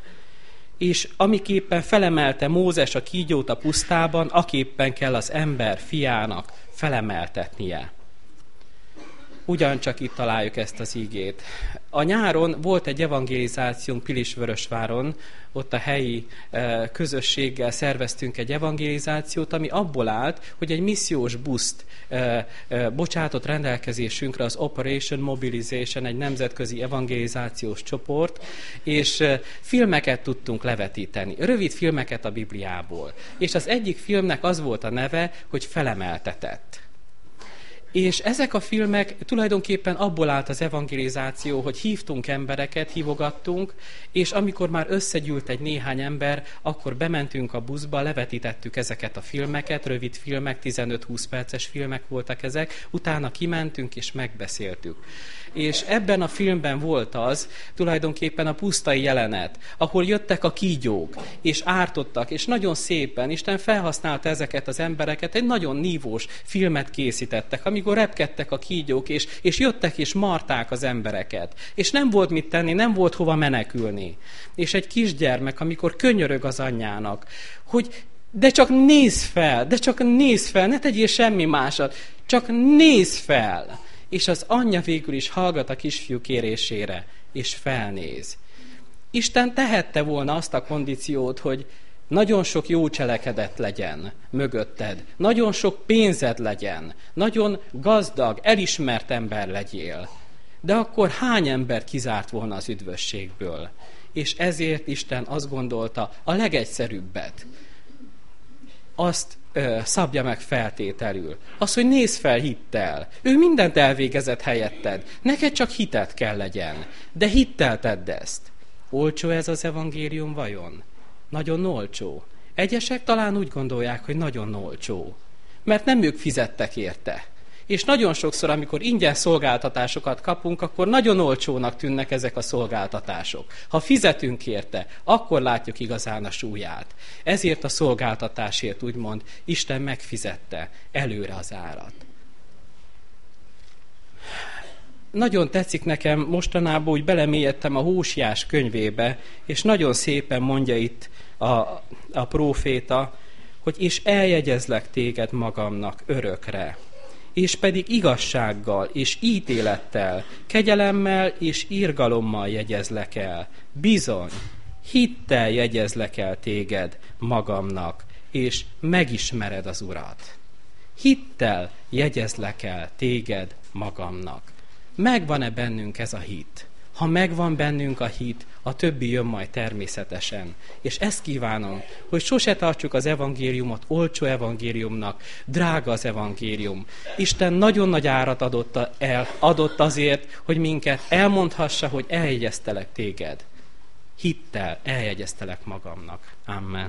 [SPEAKER 18] És amiképpen felemelte Mózes a kígyót a pusztában, aképpen kell az ember fiának felemeltetnie. Ugyancsak itt találjuk ezt az ígét. A nyáron volt egy evangelizációnk Pilisvörösváron, ott a helyi eh, közösséggel szerveztünk egy evangelizációt, ami abból állt, hogy egy missziós buszt eh, eh, bocsátott rendelkezésünkre az Operation Mobilization, egy nemzetközi evangelizációs csoport, és eh, filmeket tudtunk levetíteni, rövid filmeket a Bibliából. És az egyik filmnek az volt a neve, hogy Felemeltetett. És ezek a filmek tulajdonképpen abból állt az evangelizáció, hogy hívtunk embereket, hívogattunk, és amikor már összegyűlt egy néhány ember, akkor bementünk a buszba, levetítettük ezeket a filmeket, rövid filmek, tizenöt-húsz perces filmek voltak ezek, utána kimentünk és megbeszéltük. És ebben a filmben volt az, tulajdonképpen a pusztai jelenet, ahol jöttek a kígyók, és ártottak, és nagyon szépen Isten felhasználta ezeket az embereket, egy nagyon nívós filmet készítettek, amikor repkedtek a kígyók, és, és jöttek és marták az embereket. És nem volt mit tenni, nem volt hova menekülni. És egy kisgyermek, amikor könyörög az anyjának, hogy De csak nézz fel, de csak nézz fel, ne tegyél semmi másat, csak nézz fel. És az anyja végül is hallgat a kisfiú kérésére, és felnéz. Isten tehette volna azt a kondíciót, hogy nagyon sok jó cselekedet legyen mögötted, nagyon sok pénzed legyen, nagyon gazdag, elismert ember legyél. De akkor hány ember kizárt volna az üdvösségből? És ezért Isten azt gondolta, a legegyszerűbbet. Azt ö, szabja meg feltételül. Az, hogy nézz fel hittel. Ő mindent elvégezett helyetted. Neked csak hited kell legyen. De hittel tedd ezt. Olcsó ez az evangélium vajon? Nagyon olcsó. Egyesek talán úgy gondolják, hogy nagyon olcsó. Mert nem ők fizettek érte. És nagyon sokszor, amikor ingyen szolgáltatásokat kapunk, akkor nagyon olcsónak tűnnek ezek a szolgáltatások. Ha fizetünk érte, akkor látjuk igazán a súlyát. Ezért a szolgáltatásért úgymond Isten megfizette előre az árat. Nagyon tetszik nekem, mostanában úgy belemélyedtem a Hósiás könyvébe, és nagyon szépen mondja itt a, a próféta, hogy és eljegyezlek téged magamnak örökre. És pedig igazsággal és ítélettel, kegyelemmel és irgalommal jegyezlek el. Bizony, hittel jegyezlek el téged magamnak, és megismered az Urat. Hittel jegyezlek el téged magamnak. Megvan-e bennünk ez a hit? Ha megvan bennünk a hit, a többi jön majd természetesen. És ezt kívánom, hogy sose tartsuk az evangéliumot olcsó evangéliumnak, drága az evangélium. Isten nagyon nagy árat adott, el, adott azért, hogy minket elmondhassa, hogy eljegyeztelek téged. Hittel eljegyeztelek magamnak. Amen.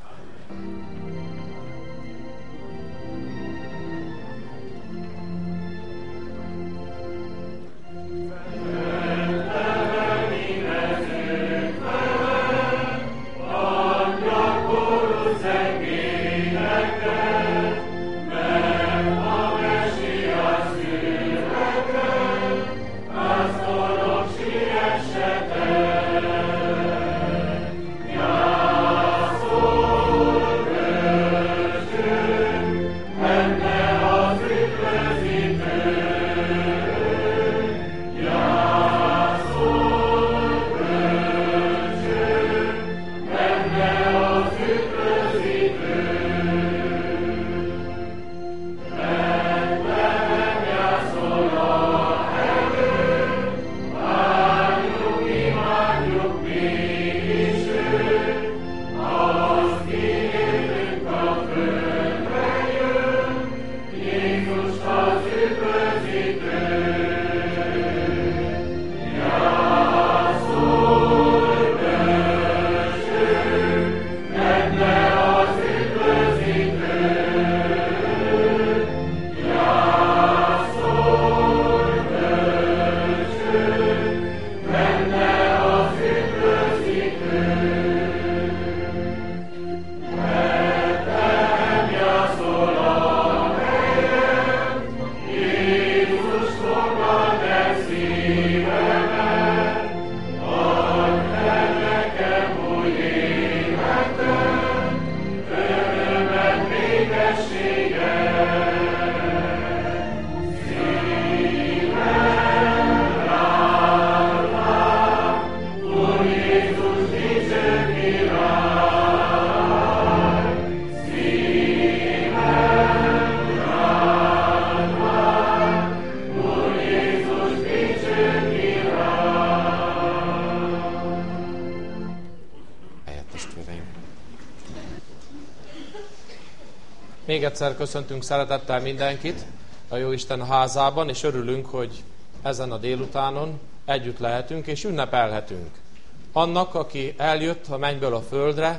[SPEAKER 1] Még egyszer köszöntünk szeretettel mindenkit a Jóisten házában, és örülünk, hogy ezen a délutánon együtt lehetünk és ünnepelhetünk. Annak, aki eljött a mennyből a földre,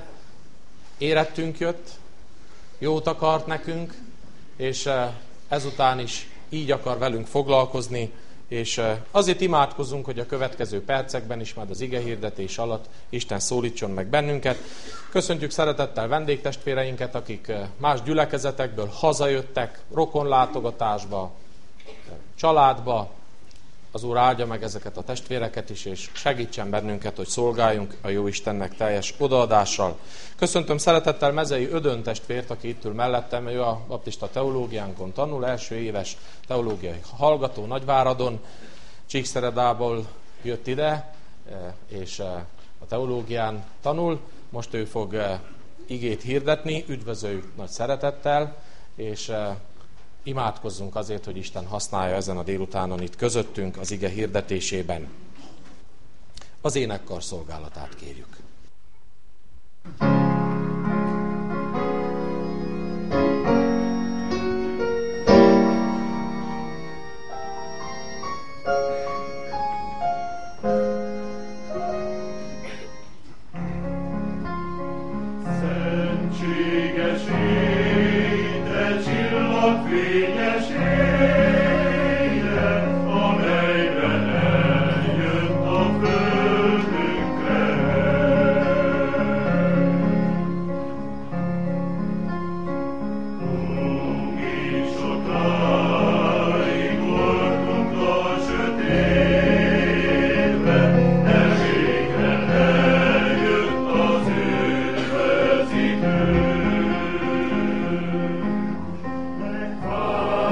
[SPEAKER 1] érettünk jött, jót akart nekünk, és ezután is így akar velünk foglalkozni, és azért imádkozunk, hogy a következő percekben is, majd az igehirdetés alatt Isten szólítson meg bennünket. Köszöntjük szeretettel vendégtestvéreinket, akik más gyülekezetekből hazajöttek, rokonlátogatásba, családba, az Úr áldja meg ezeket a testvéreket is, és segítsen bennünket, hogy szolgáljunk a jó Istennek teljes odaadással. Köszöntöm szeretettel Mezei Ödön testvért, aki itt ül mellettem, ő a baptista teológiánkon tanul, első éves teológiai hallgató Nagyváradon, Csíkszeredából jött ide, és a teológián tanul, most ő fog igét hirdetni, üdvözöljük nagy szeretettel, és imádkozzunk azért, hogy Isten használja ezen a délutánon itt közöttünk az ige hirdetésében. Az énekkar szolgálatát kérjük.
[SPEAKER 3] Oh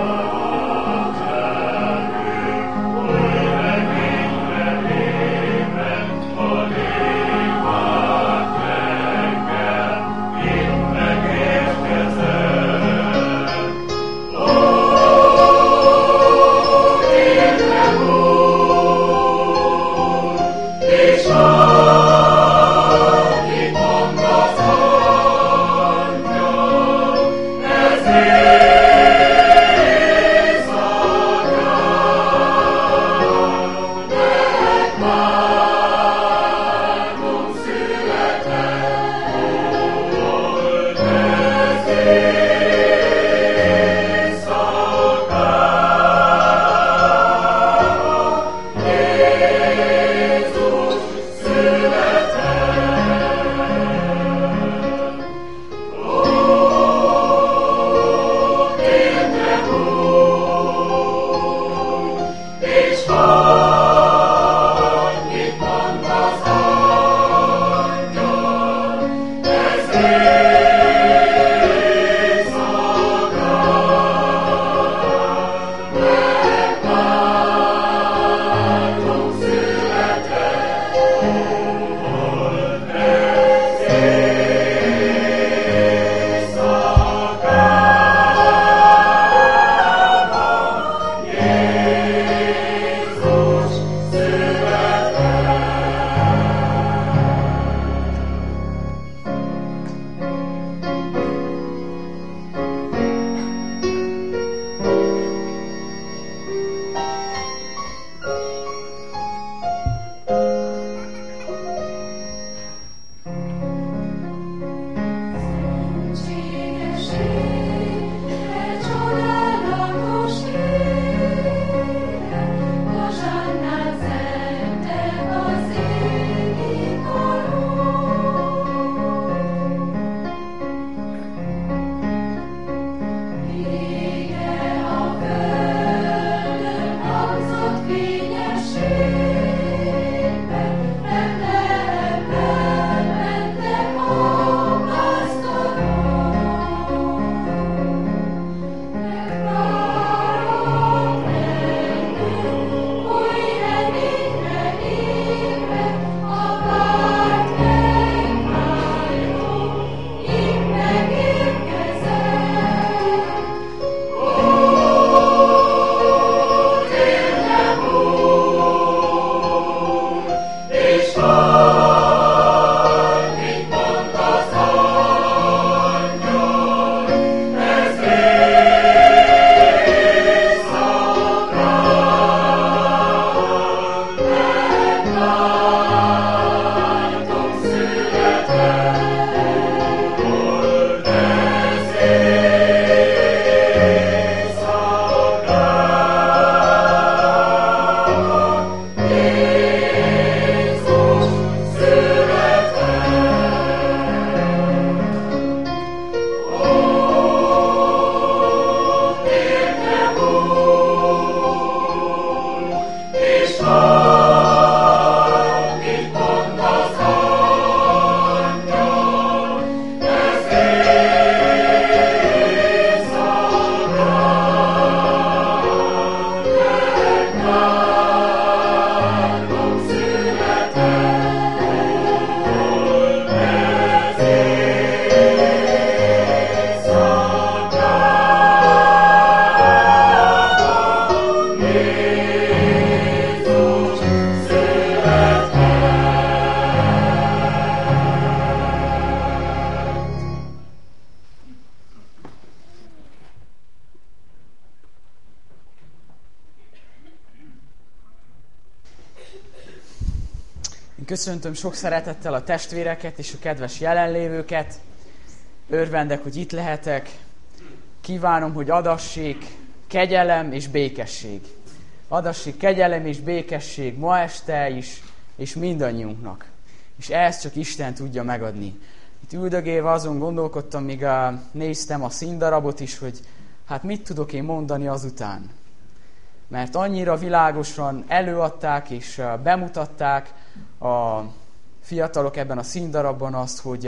[SPEAKER 2] Köszöntöm sok szeretettel a testvéreket és a kedves jelenlévőket. Örvendek, hogy itt lehetek. Kívánom, hogy adassék kegyelem és békesség. Adassék kegyelem és békesség ma este is, és mindannyiunknak. És ezt csak Isten tudja megadni. Itt üldögélve azon gondolkodtam, míg néztem a színdarabot is, hogy hát mit tudok én mondani azután. Mert annyira világosan előadták és bemutatták a fiatalok ebben a színdarabban azt, hogy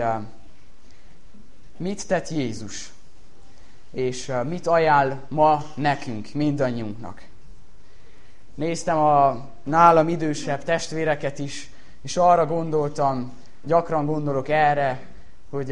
[SPEAKER 2] mit tett Jézus, és mit ajánl ma nekünk, mindannyiunknak. Néztem a nálam idősebb testvéreket is, és arra gondoltam, gyakran gondolok erre, hogy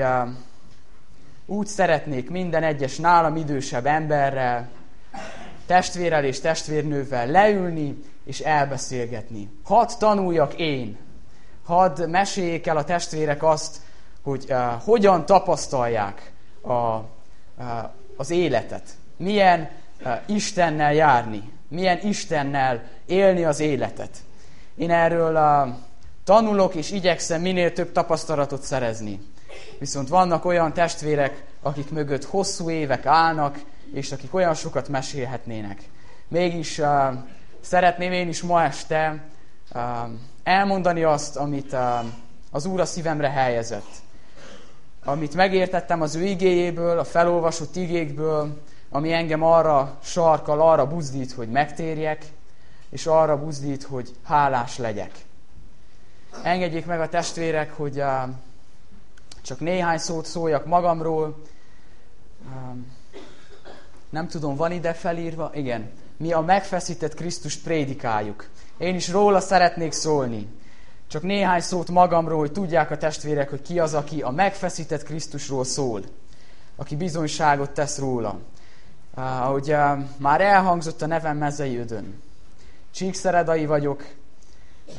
[SPEAKER 2] úgy szeretnék minden egyes nálam idősebb emberrel, testvérrel és testvérnővel leülni és elbeszélgetni. Hadd tanuljak én, hadd meséljék el a testvérek azt, hogy uh, hogyan tapasztalják a, uh, az életet, milyen uh, Istennel járni, milyen Istennel élni az életet. Én erről uh, tanulok és igyekszem minél több tapasztalatot szerezni. Viszont vannak olyan testvérek, akik mögött hosszú évek állnak, és akik olyan sokat mesélhetnének. Mégis uh, szeretném én is ma este uh, elmondani azt, amit uh, az Úr a szívemre helyezett. Amit megértettem az ő igéjéből, a felolvasott igékből, ami engem arra sarkal, arra buzdít, hogy megtérjek, és arra buzdít, hogy hálás legyek. Engedjék meg a testvérek, hogy uh, csak néhány szót szóljak magamról. Uh, Nem tudom, van ide felírva? Igen. Mi a megfeszített Krisztust prédikáljuk. Én is róla szeretnék szólni. Csak néhány szót magamról, hogy tudják a testvérek, hogy ki az, aki a megfeszített Krisztusról szól. Aki bizonyságot tesz róla. Uh, ahogy uh, már elhangzott a nevem Mezei Ödön. Csíkszeredai vagyok. Uh,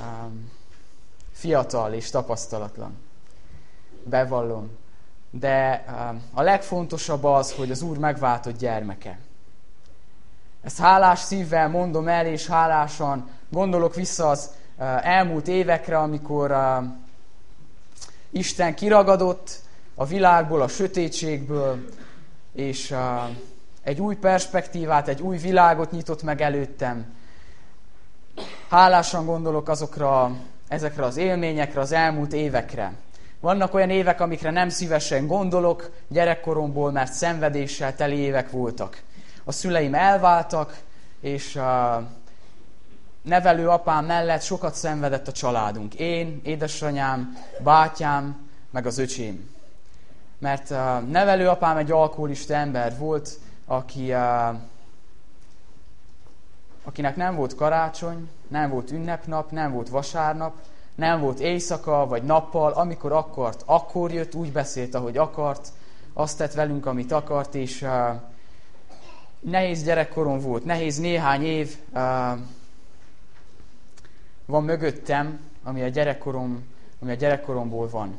[SPEAKER 2] fiatal és tapasztalatlan. Bevallom. De a legfontosabb az, hogy az Úr megváltott gyermeke. Ezt hálás szívvel mondom el, és hálásan gondolok vissza az elmúlt évekre, amikor Isten kiragadott a világból, a sötétségből, és egy új perspektívát, egy új világot nyitott meg előttem. Hálásan gondolok azokra, ezekre az élményekre, az elmúlt évekre. Vannak olyan évek, amikre nem szívesen gondolok gyerekkoromból, mert szenvedéssel teli évek voltak. A szüleim elváltak, és a nevelő apám mellett sokat szenvedett a családunk. Én, édesanyám, bátyám, meg az öcsém. Mert a nevelő apám egy alkoholista ember volt, aki, a, akinek nem volt karácsony, nem volt ünnepnap, nem volt vasárnap, nem volt éjszaka vagy nappal, amikor akart, akkor jött, úgy beszélt, ahogy akart, azt tett velünk, amit akart, és uh, nehéz gyerekkorom volt, nehéz néhány év uh, van mögöttem, ami a gyerekkorom, ami a gyerekkoromból van.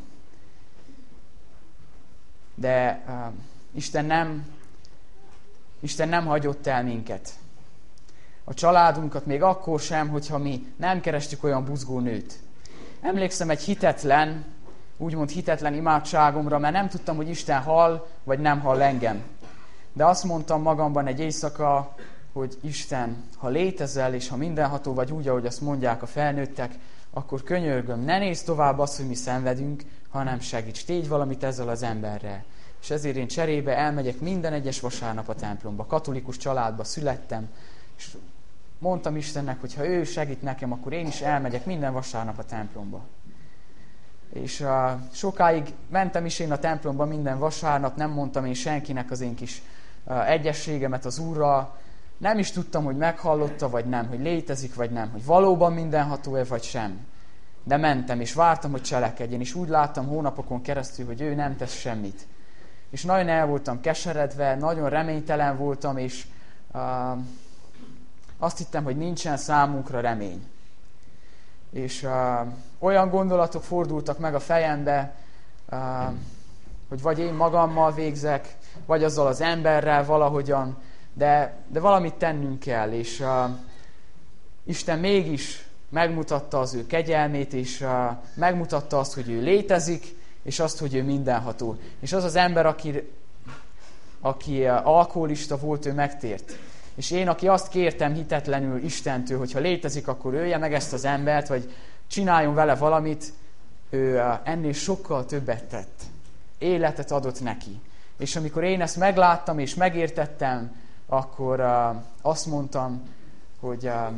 [SPEAKER 2] De uh, Isten nem, Isten nem hagyott el minket. A családunkat még akkor sem, hogyha mi nem kerestük olyan buzgó nőt. Emlékszem egy hitetlen, úgymond hitetlen imádságomra, mert nem tudtam, hogy Isten hall, vagy nem hall engem. De azt mondtam magamban egy éjszaka, hogy Isten, ha létezel, és ha mindenható vagy úgy, ahogy azt mondják a felnőttek, akkor könyörgöm, ne nézz tovább azt, hogy mi szenvedünk, hanem segíts, tégy valamit ezzel az emberrel. És ezért én cserébe elmegyek minden egyes vasárnap a templomba. Katolikus családba születtem, és mondtam Istennek, hogy ha ő segít nekem, akkor én is elmegyek minden vasárnap a templomba. És uh, sokáig mentem is én a templomba minden vasárnap, nem mondtam én senkinek az én kis uh, egyességemet az Úrral. Nem is tudtam, hogy meghallotta, vagy nem, hogy létezik, vagy nem, hogy valóban mindenható-e, vagy sem. De mentem, és vártam, hogy cselekedjen, és úgy láttam hónapokon keresztül, hogy ő nem tesz semmit. És nagyon el voltam keseredve, nagyon reménytelen voltam, és uh, azt hittem, hogy nincsen számunkra remény. És uh, olyan gondolatok fordultak meg a fejembe, uh, hogy vagy én magammal végzek, vagy azzal az emberrel valahogyan, de, de valamit tennünk kell, és uh, Isten mégis megmutatta az ő kegyelmét, és uh, megmutatta azt, hogy ő létezik, és azt, hogy ő mindenható. És az az ember, aki, aki uh, alkoholista volt, ő megtért. És én, aki azt kértem hitetlenül Istentől, hogyha létezik, akkor ölje meg ezt az embert, vagy csináljon vele valamit, ő uh, ennél sokkal többet tett. Életet adott neki. És amikor én ezt megláttam és megértettem, akkor uh, azt mondtam, hogy uh,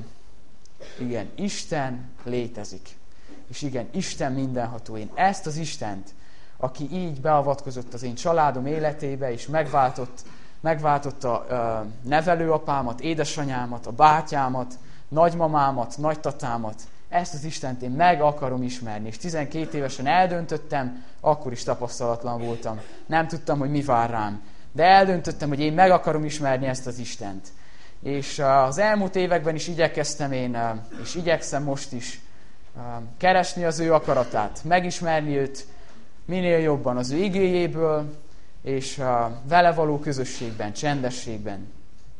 [SPEAKER 2] igen, Isten létezik. És igen, Isten mindenható. Én ezt az Istent, aki így beavatkozott az én családom életébe, és megváltott, megváltotta uh, nevelőapámat, édesanyámat, a bátyámat, nagymamámat, nagytatámat, ezt az Istent én meg akarom ismerni. És tizenkét évesen eldöntöttem, akkor is tapasztalatlan voltam. Nem tudtam, hogy mi vár rám. De eldöntöttem, hogy én meg akarom ismerni ezt az Istent. És az elmúlt években is igyekeztem én, és igyekszem most is keresni az ő akaratát, megismerni őt minél jobban az ő igéjéből, és vele való közösségben, csendességben.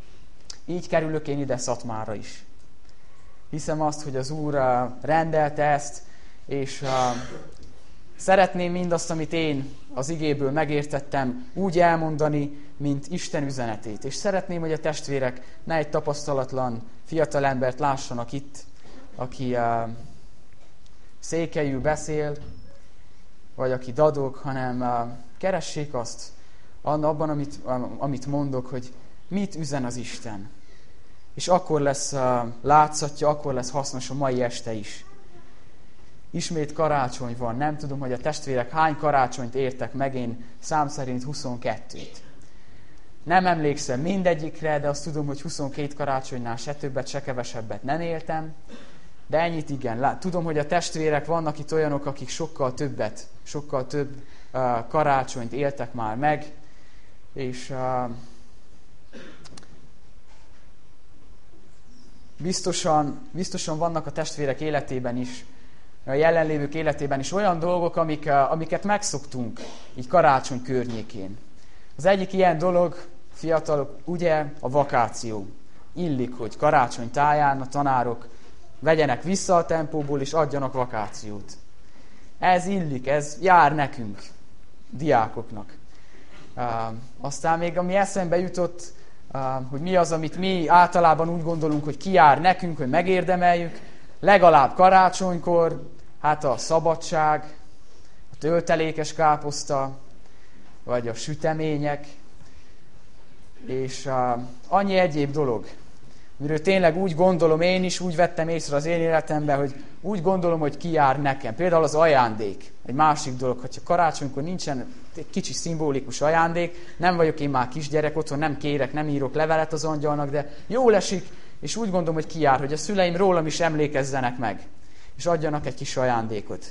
[SPEAKER 2] Így kerülök én ide Szatmárra is. Hiszem azt, hogy az Úr rendelte ezt, és szeretném mindazt, amit én az igéből megértettem, úgy elmondani, mint Isten üzenetét. És szeretném, hogy a testvérek ne egy tapasztalatlan fiatalembert lássanak itt, aki uh, székelyül beszél, vagy aki dadog, hanem uh, keressék azt abban, amit, uh, amit mondok, hogy mit üzen az Isten. És akkor lesz uh, látszatja, akkor lesz hasznos a mai este is. Ismét karácsony van. Nem tudom, hogy a testvérek hány karácsonyt értek meg, én szám szerint huszonkettőt. Nem emlékszem mindegyikre, de azt tudom, hogy huszonkét karácsonynál se többet, se kevesebbet nem éltem. De ennyit igen. Tudom, hogy a testvérek vannak itt olyanok, akik sokkal többet, sokkal több uh, karácsonyt éltek már meg. És uh, biztosan, biztosan vannak a testvérek életében is, a jelenlévők életében is olyan dolgok, amik, amiket megszoktunk így karácsony környékén. Az egyik ilyen dolog, fiatalok, ugye a vakáció. Illik, hogy karácsony táján a tanárok vegyenek vissza a tempóból és adjanak vakációt. Ez illik, ez jár nekünk, diákoknak. Uh, aztán még ami eszembe jutott, uh, hogy mi az, amit mi általában úgy gondolunk, hogy ki jár nekünk, hogy megérdemeljük, legalább karácsonykor, hát a szabadság, a töltelékes káposzta, vagy a sütemények, és uh, annyi egyéb dolog, miről tényleg úgy gondolom, én is úgy vettem észre az én életemben, hogy úgy gondolom, hogy ki jár nekem. Például az ajándék. Egy másik dolog, hogyha karácsonykor nincsen egy kicsi szimbolikus ajándék, nem vagyok én már kisgyerek, otthon nem kérek, nem írok levelet az angyalnak, de jól esik, és úgy gondolom, hogy ki jár, hogy a szüleim rólam is emlékezzenek meg, és adjanak egy kis ajándékot.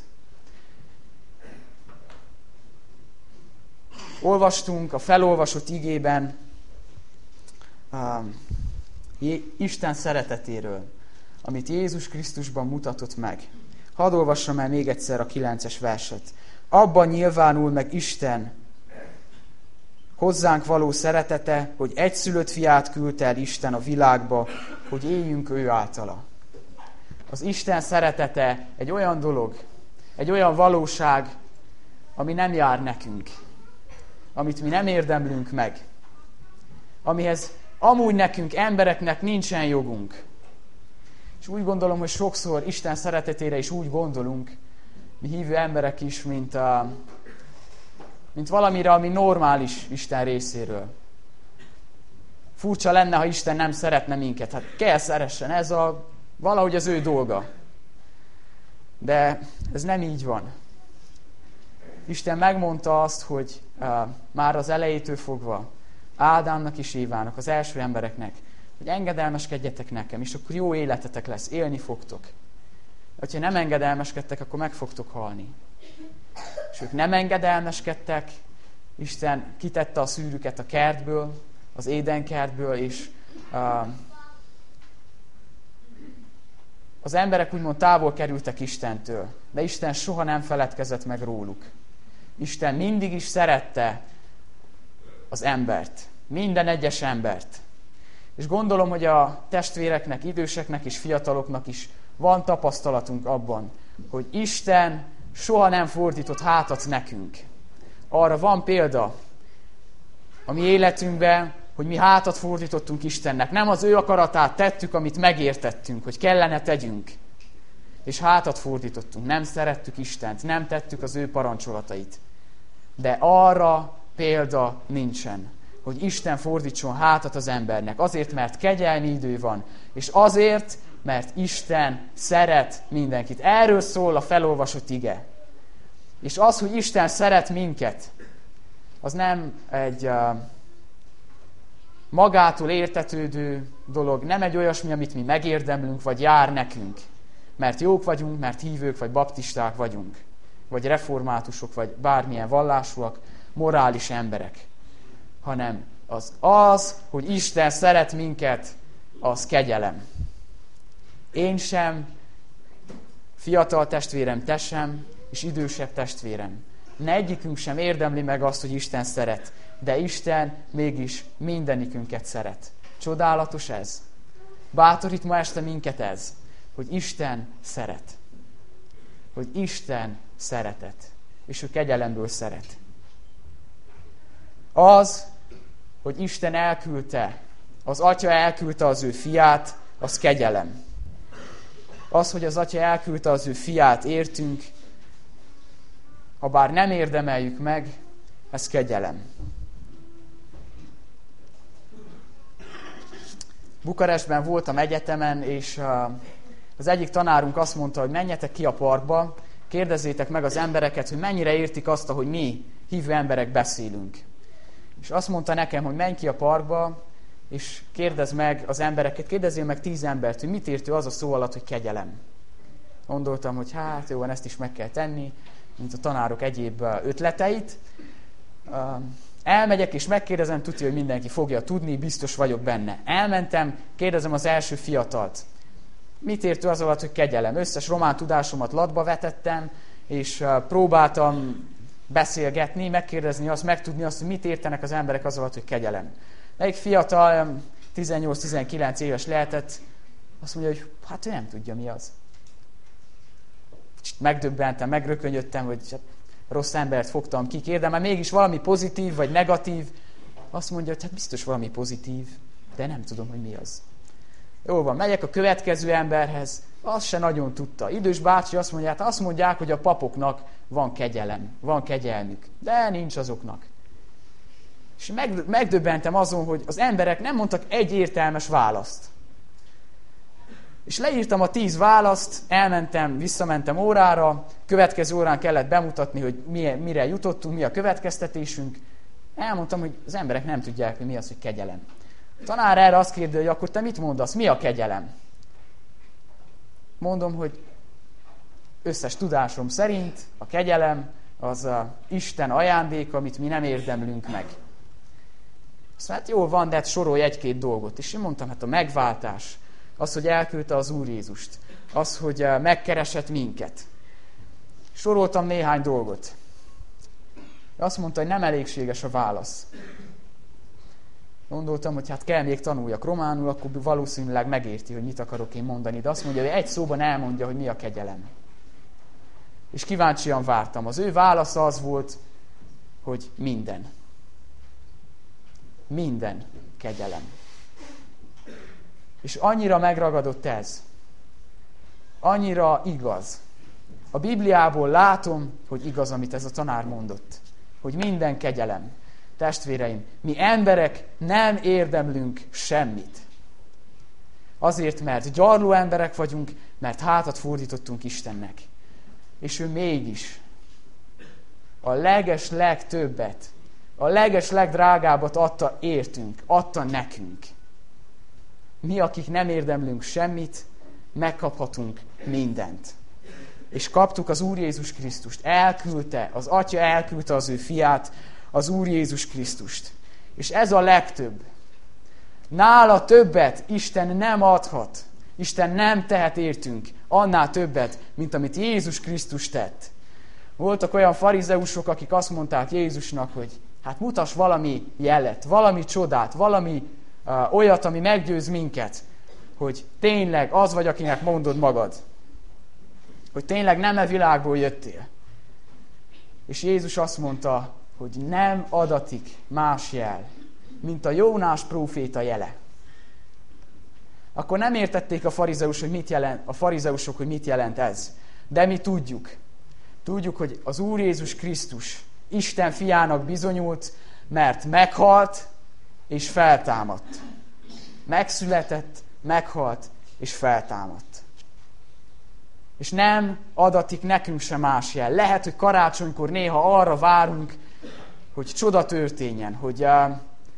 [SPEAKER 2] Olvastunk a felolvasott igében um, Isten szeretetéről, amit Jézus Krisztusban mutatott meg. Hadd olvassam el még egyszer a kilences verset. Abban nyilvánul meg Isten hozzánk való szeretete, hogy egyszülött fiát küldte el Isten a világba, hogy éljünk ő általa. Az Isten szeretete egy olyan dolog, egy olyan valóság, ami nem jár nekünk, amit mi nem érdemlünk meg, amihez amúgy nekünk, embereknek nincsen jogunk. És úgy gondolom, hogy sokszor Isten szeretetére is úgy gondolunk, mi hívő emberek is, mint, a, mint valamire, ami normális Isten részéről. Furcsa lenne, ha Isten nem szeretne minket. Hát kell szeressen, ez a, valahogy az ő dolga. De ez nem így van. Isten megmondta azt, hogy uh, már az elejétől fogva Ádámnak és Évának, az első embereknek, hogy engedelmeskedjetek nekem, és akkor jó életetek lesz, élni fogtok. De ha nem engedelmeskedtek, akkor meg fogtok halni. És ők nem engedelmeskedtek, Isten kitette a szűrüket a kertből, az édenkertből, és uh, az emberek úgymond távol kerültek Istentől, de Isten soha nem feledkezett meg róluk. Isten mindig is szerette az embert, minden egyes embert. És gondolom, hogy a testvéreknek, időseknek és fiataloknak is van tapasztalatunk abban, hogy Isten soha nem fordított hátat nekünk. Arra van példa a mi életünkben, hogy mi hátat fordítottunk Istennek. Nem az ő akaratát tettük, amit megértettünk, hogy kellene tegyünk. És hátat fordítottunk. Nem szerettük Istent, nem tettük az ő parancsolatait. De arra példa nincsen, hogy Isten fordítson hátat az embernek. Azért, mert kegyelmi idő van. És azért, mert Isten szeret mindenkit. Erről szól a felolvasott ige. És az, hogy Isten szeret minket, az nem egy uh, magától értetődő dolog, nem egy olyasmi, amit mi megérdemlünk, vagy jár nekünk. Mert jók vagyunk, mert hívők, vagy baptisták vagyunk, vagy reformátusok, vagy bármilyen vallásúak, morális emberek. Hanem az az, hogy Isten szeret minket, az kegyelem. Én sem, fiatal testvérem, te sem, és idősebb testvérem. Ne egyikünk sem érdemli meg azt, hogy Isten szeret, de Isten mégis mindenikünket szeret. Csodálatos ez. Bátorít ma este minket ez, hogy Isten szeret. Hogy Isten szeretet. És ő kegyelemből szeret. Az, hogy Isten elküldte, az Atya elküldte az ő fiát, az kegyelem. Az, hogy az Atya elküldte az ő fiát, értünk, ha bár nem érdemeljük meg, ez kegyelem. Bukarestben voltam egyetemen, és az egyik tanárunk azt mondta, hogy menjetek ki a parkba, kérdezzétek meg az embereket, hogy mennyire értik azt, ahogy mi, hívő emberek beszélünk. És azt mondta nekem, hogy menj ki a parkba, és kérdezd meg az embereket, kérdezzél meg tíz embert, hogy mit értő az a szó alatt, hogy kegyelem. Gondoltam, hogy hát jó, ezt is meg kell tenni, mint a tanárok egyéb ötleteit. Elmegyek és megkérdezem, tudja, hogy mindenki fogja tudni, biztos vagyok benne. Elmentem, kérdezem az első fiatalt. Mit értő az alatt, hogy kegyelem? Összes román tudásomat latba vetettem, és próbáltam beszélgetni, megkérdezni azt, megtudni azt, hogy mit értenek az emberek az alatt, hogy kegyelem. Egyik fiatal, tizennyolc-tizenkilenc éves lehetett, azt mondja, hogy hát ő nem tudja, mi az. Kicsit megdöbbentem, megrökönyödtem, hogy rossz embert fogtam ki, kérdem, mert mégis valami pozitív vagy negatív. Azt mondja, hogy hát biztos valami pozitív, de nem tudom, hogy mi az. Jó van, megyek a következő emberhez, azt se nagyon tudta. Idős bácsi azt mondja, hát azt mondják, hogy a papoknak van kegyelem, van kegyelmük, de nincs azoknak. És megdöbbentem azon, hogy az emberek nem mondtak egy értelmes választ. És leírtam a tíz választ, elmentem, visszamentem órára, következő órán kellett bemutatni, hogy mire jutottunk, mi a következtetésünk. Elmondtam, hogy az emberek nem tudják, hogy mi az, hogy kegyelem. A tanár erre azt kérdezi, hogy akkor te mit mondasz, mi a kegyelem? Mondom, hogy összes tudásom szerint a kegyelem az a Isten ajándéka, amit mi nem érdemlünk meg. Azt mondta, hát jó van, de hát sorolj egy-két dolgot. És én mondtam, hát a megváltás, az, hogy elküldte az Úr Jézust, az, hogy megkeresett minket. Soroltam néhány dolgot. Azt mondta, hogy nem elégséges a válasz. Gondoltam, hogy hát kell még tanuljak románul, akkor valószínűleg megérti, hogy mit akarok én mondani. De azt mondja, hogy egy szóban elmondja, hogy mi a kegyelem. És kíváncsian vártam. Az ő válasza az volt, hogy minden. Minden kegyelem. És annyira megragadott ez. Annyira igaz. A Bibliából látom, hogy igaz, amit ez a tanár mondott. Hogy minden kegyelem. Testvéreim, mi emberek nem érdemlünk semmit. Azért, mert gyarló emberek vagyunk, mert hátat fordítottunk Istennek. És ő mégis a leges legtöbbet, a leges legdrágábbat adta értünk, adta nekünk. Mi, akik nem érdemlünk semmit, megkaphatunk mindent. És kaptuk az Úr Jézus Krisztust. Elküldte, az Atya elküldte az ő fiát, az Úr Jézus Krisztust. És ez a legtöbb. Nála többet Isten nem adhat. Isten nem tehet értünk annál többet, mint amit Jézus Krisztus tett. Voltak olyan farizeusok, akik azt mondták Jézusnak, hogy hát mutass valami jelet, valami csodát, valami uh, olyat, ami meggyőz minket, hogy tényleg az vagy, akinek mondod magad. hogy tényleg nem e világból jöttél. És Jézus azt mondta, hogy nem adatik más jel, mint a Jónás próféta jele. Akkor nem értették a farizeus, hogy mit jelent, a farizeusok, hogy mit jelent ez. De mi tudjuk. Tudjuk, hogy az Úr Jézus Krisztus Isten fiának bizonyult, mert meghalt és feltámadt. Megszületett, meghalt és feltámadt. És nem adatik nekünk sem más jel. Lehet, hogy karácsonykor néha arra várunk, hogy csoda történjen, hogy uh,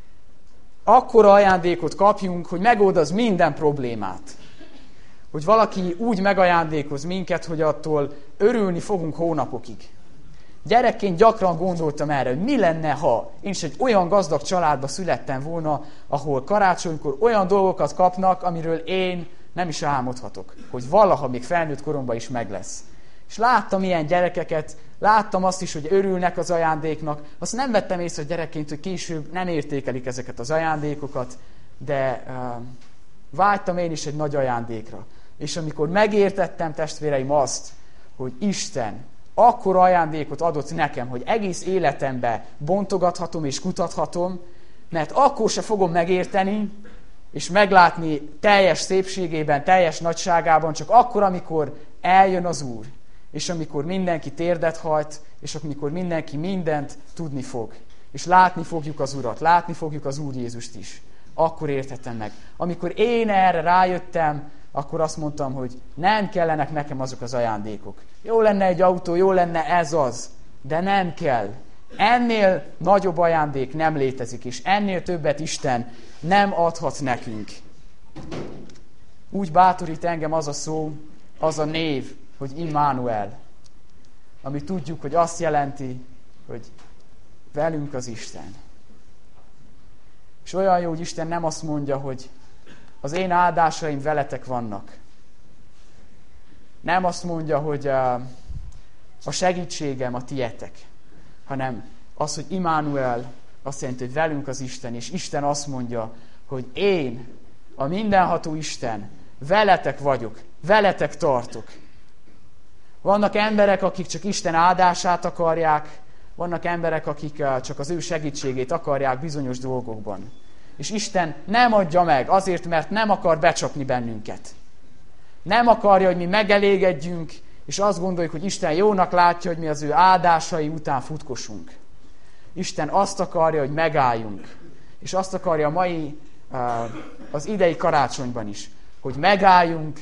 [SPEAKER 2] akkora ajándékot kapjunk, hogy megoldaz minden problémát. Hogy valaki úgy megajándékoz minket, hogy attól örülni fogunk hónapokig. Gyerekként gyakran gondoltam erre, hogy mi lenne, ha én is egy olyan gazdag családba születtem volna, ahol karácsonykor olyan dolgokat kapnak, amiről én nem is álmodhatok, hogy valaha még felnőtt koromban is meg lesz. És láttam ilyen gyerekeket, láttam azt is, hogy örülnek az ajándéknak, azt nem vettem észre gyerekként, hogy később nem értékelik ezeket az ajándékokat, de uh, vágytam én is egy nagy ajándékra. És amikor megértettem, testvéreim, azt, hogy Isten akkora ajándékot adott nekem, hogy egész életemben bontogathatom és kutathatom, mert akkor se fogom megérteni, és meglátni teljes szépségében, teljes nagyságában, csak akkor, amikor eljön az Úr, és amikor mindenki térdet hajt, és amikor mindenki mindent tudni fog. És látni fogjuk az Urat, látni fogjuk az Úr Jézust is. Akkor értettem meg. Amikor én erre rájöttem, akkor azt mondtam, hogy nem kellenek nekem azok az ajándékok. Jó lenne egy autó, jó lenne ez az, de nem kell. Ennél nagyobb ajándék nem létezik, és ennél többet Isten nem adhat nekünk. Úgy bátorít engem az a szó, az a név, hogy Immanuel, ami tudjuk, hogy azt jelenti, hogy velünk az Isten. És olyan jó, hogy Isten nem azt mondja, hogy az én áldásaim veletek vannak. Nem azt mondja, hogy a segítségem a tietek, hanem az, hogy Immanuel azt jelenti, hogy velünk az Isten, és Isten azt mondja, hogy én, a mindenható Isten, veletek vagyok, veletek tartok. Vannak emberek, akik csak Isten áldását akarják, vannak emberek, akik csak az ő segítségét akarják bizonyos dolgokban. És Isten nem adja meg azért, mert nem akar becsapni bennünket. Nem akarja, hogy mi megelégedjünk, és azt gondoljuk, hogy Isten jónak látja, hogy mi az ő áldásai után futkosunk. Isten azt akarja, hogy megálljunk. És azt akarja a mai, az idei karácsonyban is, hogy megálljunk,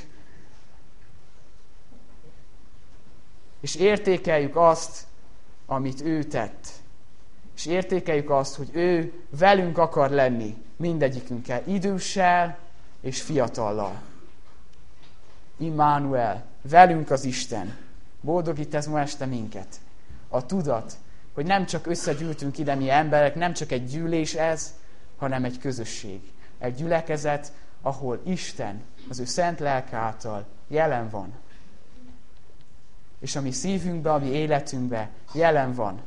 [SPEAKER 2] és értékeljük azt, amit ő tett. És értékeljük azt, hogy ő velünk akar lenni mindegyikünkkel, időssel és fiatallal. Immanuel, velünk az Isten. Boldogít ez ma este minket. A tudat, hogy nem csak összegyűltünk ide mi emberek, nem csak egy gyűlés ez, hanem egy közösség. Egy gyülekezet, ahol Isten az ő szent lelke által jelen van. És a mi szívünkbe, a mi életünkbe jelen van.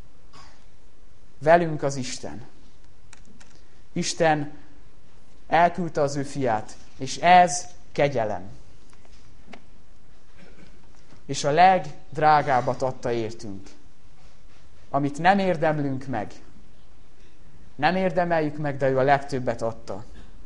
[SPEAKER 2] Velünk az Isten. Isten elküldte az ő fiát, és ez kegyelem. És a legdrágábbat adta értünk, amit nem érdemlünk meg. Nem érdemeljük meg, de ő a legtöbbet adta.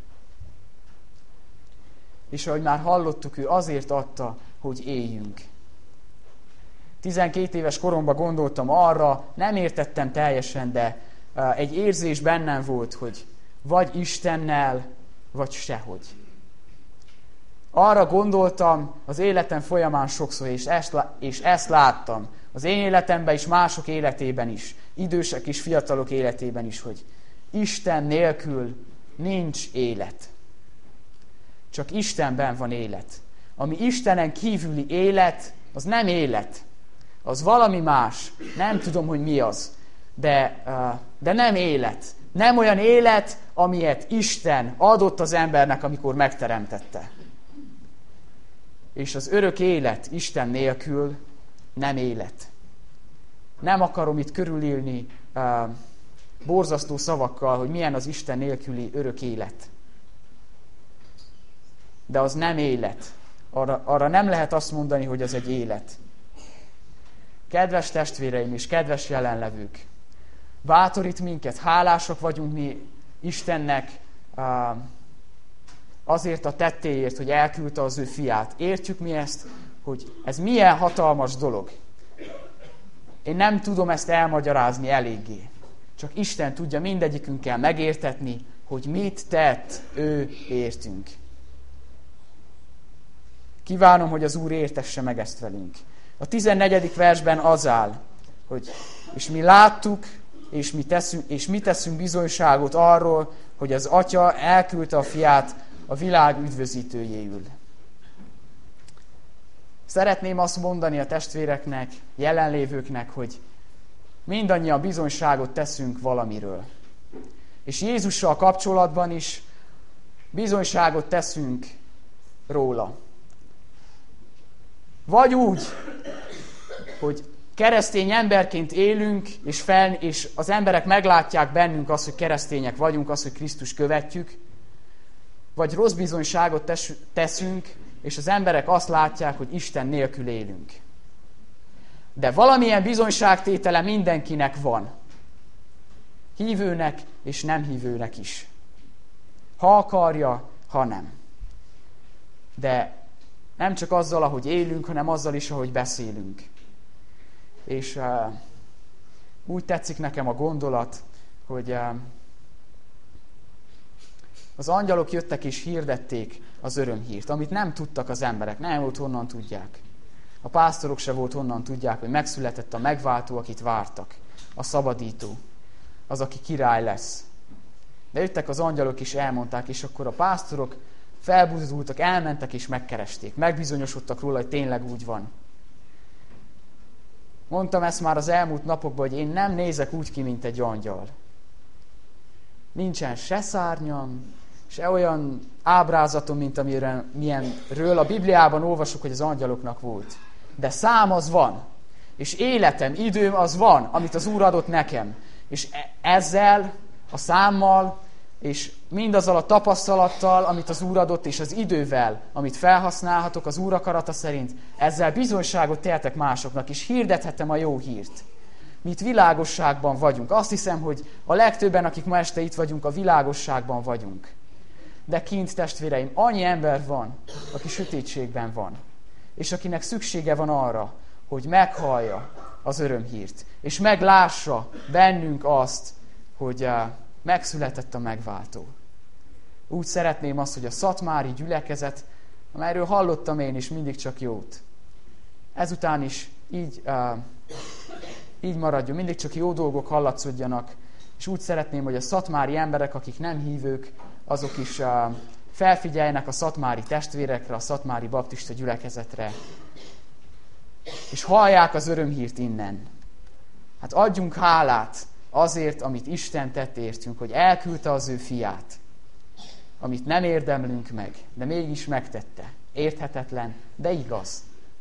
[SPEAKER 2] És ahogy már hallottuk, ő azért adta, hogy éljünk. tizenkét éves koromban gondoltam arra, nem értettem teljesen, de egy érzés bennem volt, hogy vagy Istennel, vagy sehogy. Arra gondoltam az életem folyamán sokszor, és ezt, és ezt láttam. Az én életemben is, mások életében is, idősek és fiatalok életében is, hogy Isten nélkül nincs élet. Csak Istenben van élet. Ami Istenen kívüli élet, az nem élet. Az valami más. Nem tudom, hogy mi az. De, de nem élet. Nem olyan élet, amilyet Isten adott az embernek, amikor megteremtette. És az örök élet Isten nélkül nem élet. Nem akarom itt körülírni uh, borzasztó szavakkal, hogy milyen az Isten nélküli örök élet. De az nem élet. arra, arra nem lehet azt mondani, hogy az egy élet. Kedves testvéreim és kedves jelenlevők, bátorít minket, hálásak vagyunk mi Istennek azért a tettéért, hogy elküldte az ő fiát. Értjük mi ezt, hogy ez milyen hatalmas dolog. Én nem tudom ezt elmagyarázni eléggé. Csak Isten tudja mindegyikünkkel megértetni, hogy mit tett ő értünk. Kívánom, hogy az Úr értesse meg ezt velünk. A tizennegyedik versben az áll, hogy és mi láttuk, és mi teszünk, és mi teszünk bizonyságot arról, hogy az Atya elküldte a fiát a világ üdvözítőjéül. Szeretném azt mondani a testvéreknek, jelenlévőknek, hogy mindannyian bizonyságot teszünk valamiről. És Jézussal kapcsolatban is bizonyságot teszünk róla. Vagy úgy, hogy keresztény emberként élünk, és, fel, és az emberek meglátják bennünk azt, hogy keresztények vagyunk, azt, hogy Krisztus követjük, vagy rossz bizonyságot teszünk, és az emberek azt látják, hogy Isten nélkül élünk. De valamilyen bizonyságtétele mindenkinek van. Hívőnek és nem hívőnek is. Ha akarja, ha nem. De nem csak azzal, ahogy élünk, hanem azzal is, ahogy beszélünk. És uh, úgy tetszik nekem a gondolat, hogy uh, az angyalok jöttek és hirdették az örömhírt, amit nem tudtak az emberek, nem volt honnan tudják. A pásztorok se volt honnan tudják, hogy megszületett a megváltó, akit vártak, a szabadító, az, aki király lesz. De jöttek az angyalok és elmondták, és akkor a pásztorok felbúzdultak, elmentek és megkeresték. Megbizonyosodtak róla, hogy tényleg úgy van. Mondtam ezt már az elmúlt napokban, hogy én nem nézek úgy ki, mint egy angyal. Nincsen se szárnyam, se olyan ábrázatom, mint amilyenről a Bibliában olvasok, hogy az angyaloknak volt. De szám az van. És életem, időm az van, amit az Úr adott nekem. És ezzel, a számmal, és mindazzal a tapasztalattal, amit az Úr adott, és az idővel, amit felhasználhatok az Úr akarata szerint, ezzel bizonyságot tehetek másoknak, és hirdethetem a jó hírt. Mi itt világosságban vagyunk. Azt hiszem, hogy a legtöbben, akik ma este itt vagyunk, a világosságban vagyunk. De kint, testvéreim, annyi ember van, aki sötétségben van, és akinek szüksége van arra, hogy meghallja az örömhírt, és meglássa bennünk azt, hogy megszületett a megváltó. Úgy szeretném azt, hogy a szatmári gyülekezet, amelyről hallottam én is mindig csak jót, ezután is így, uh, így maradjon, mindig csak jó dolgok hallatszódjanak, és úgy szeretném, hogy a szatmári emberek, akik nem hívők, azok is uh, felfigyeljenek a szatmári testvérekre, a szatmári baptista gyülekezetre, és hallják az örömhírt innen. Hát adjunk hálát azért, amit Isten tett értünk, hogy elküldte az ő fiát, amit nem érdemlünk meg, de mégis megtette. Érthetetlen, de igaz.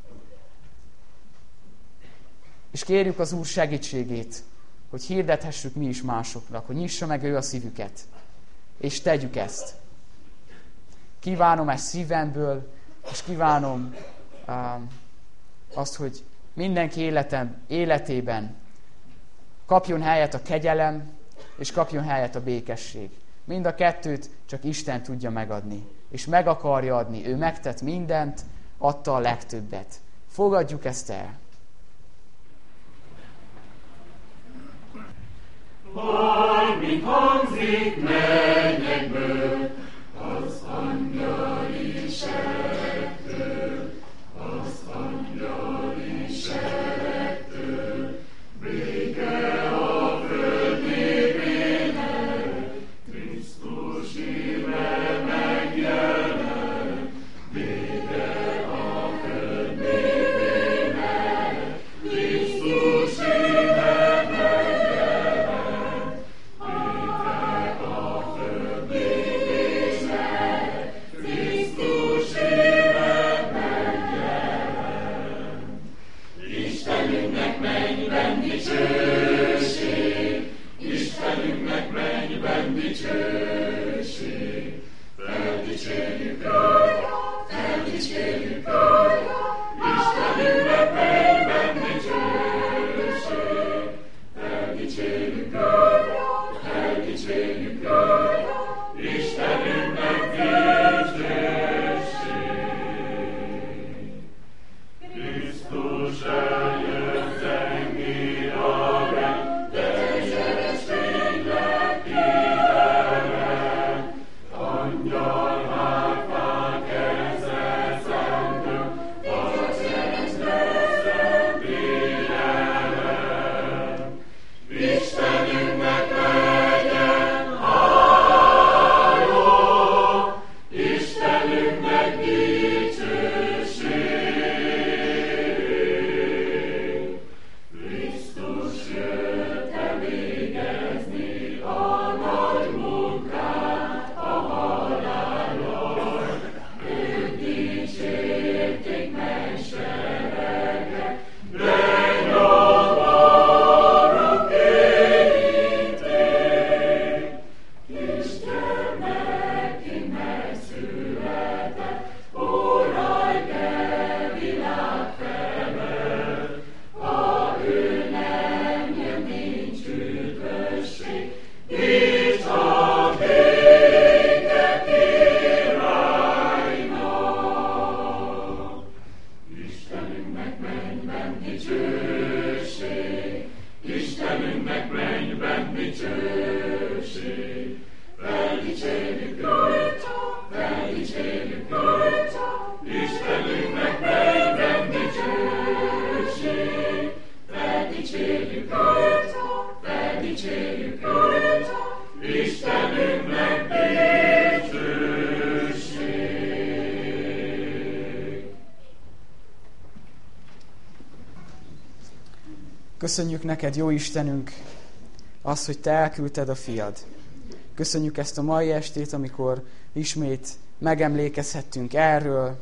[SPEAKER 2] És kérjük az Úr segítségét, hogy hirdethessük mi is másoknak, hogy nyissa meg ő a szívüket, és tegyük ezt. Kívánom ezt szívemből, és kívánom um, azt, hogy mindenki életem, életében kapjon helyet a kegyelem, és kapjon helyet a békesség. Mind a kettőt csak Isten tudja megadni. És meg akarja adni. Ő megtett mindent, adta a legtöbbet. Fogadjuk ezt el.
[SPEAKER 3] Hallj, mint hangzik mennyekből, az angyali seregtől, az angyali seregtől, béke a föld népének, Krisztus íme megjelen, béke a föld népének, Krisztus íme megjelen, béke a föld népének, Krisztus íme megjelen. Istenünknek mennyben dicsőség, Istenünknek mennyben dicsőség, feldicsérjük őt,
[SPEAKER 2] Köszönjük neked, jó Istenünk, azt, hogy te elküldted a fiad. Köszönjük ezt a mai estét, amikor ismét megemlékezhettünk erről,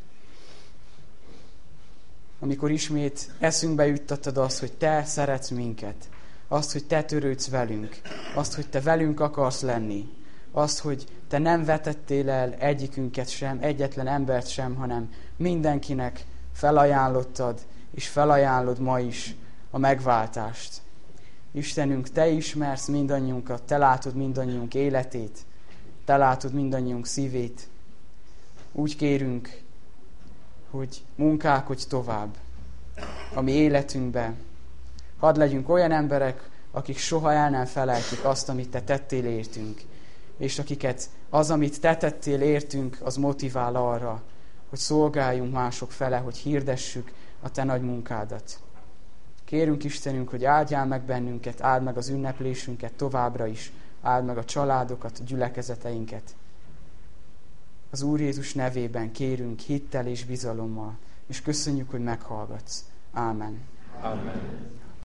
[SPEAKER 2] amikor ismét eszünkbe juttattad azt, hogy te szeretsz minket, azt, hogy te törődsz velünk, azt, hogy te velünk akarsz lenni, azt, hogy te nem vetettél el egyikünket sem, egyetlen embert sem, hanem mindenkinek felajánlottad, és felajánlod ma is a megváltást. Istenünk, te ismersz mindannyiunkat, te látod mindannyiunk életét, te látod mindannyiunk szívét. Úgy kérünk, hogy munkálkodj tovább a mi életünkbe. Hadd legyünk olyan emberek, akik soha el nem felejtik azt, amit te tettél értünk, és akiket az, amit te tettél értünk, az motivál arra, hogy szolgáljunk mások fele, hogy hirdessük a te nagy munkádat. Kérünk Istenünk, hogy áldjál meg bennünket, áld meg az ünneplésünket továbbra is, áld meg a családokat, a gyülekezeteinket. Az Úr Jézus nevében kérünk hittel és bizalommal, és köszönjük, hogy meghallgatsz. Ámen.
[SPEAKER 1] Amen.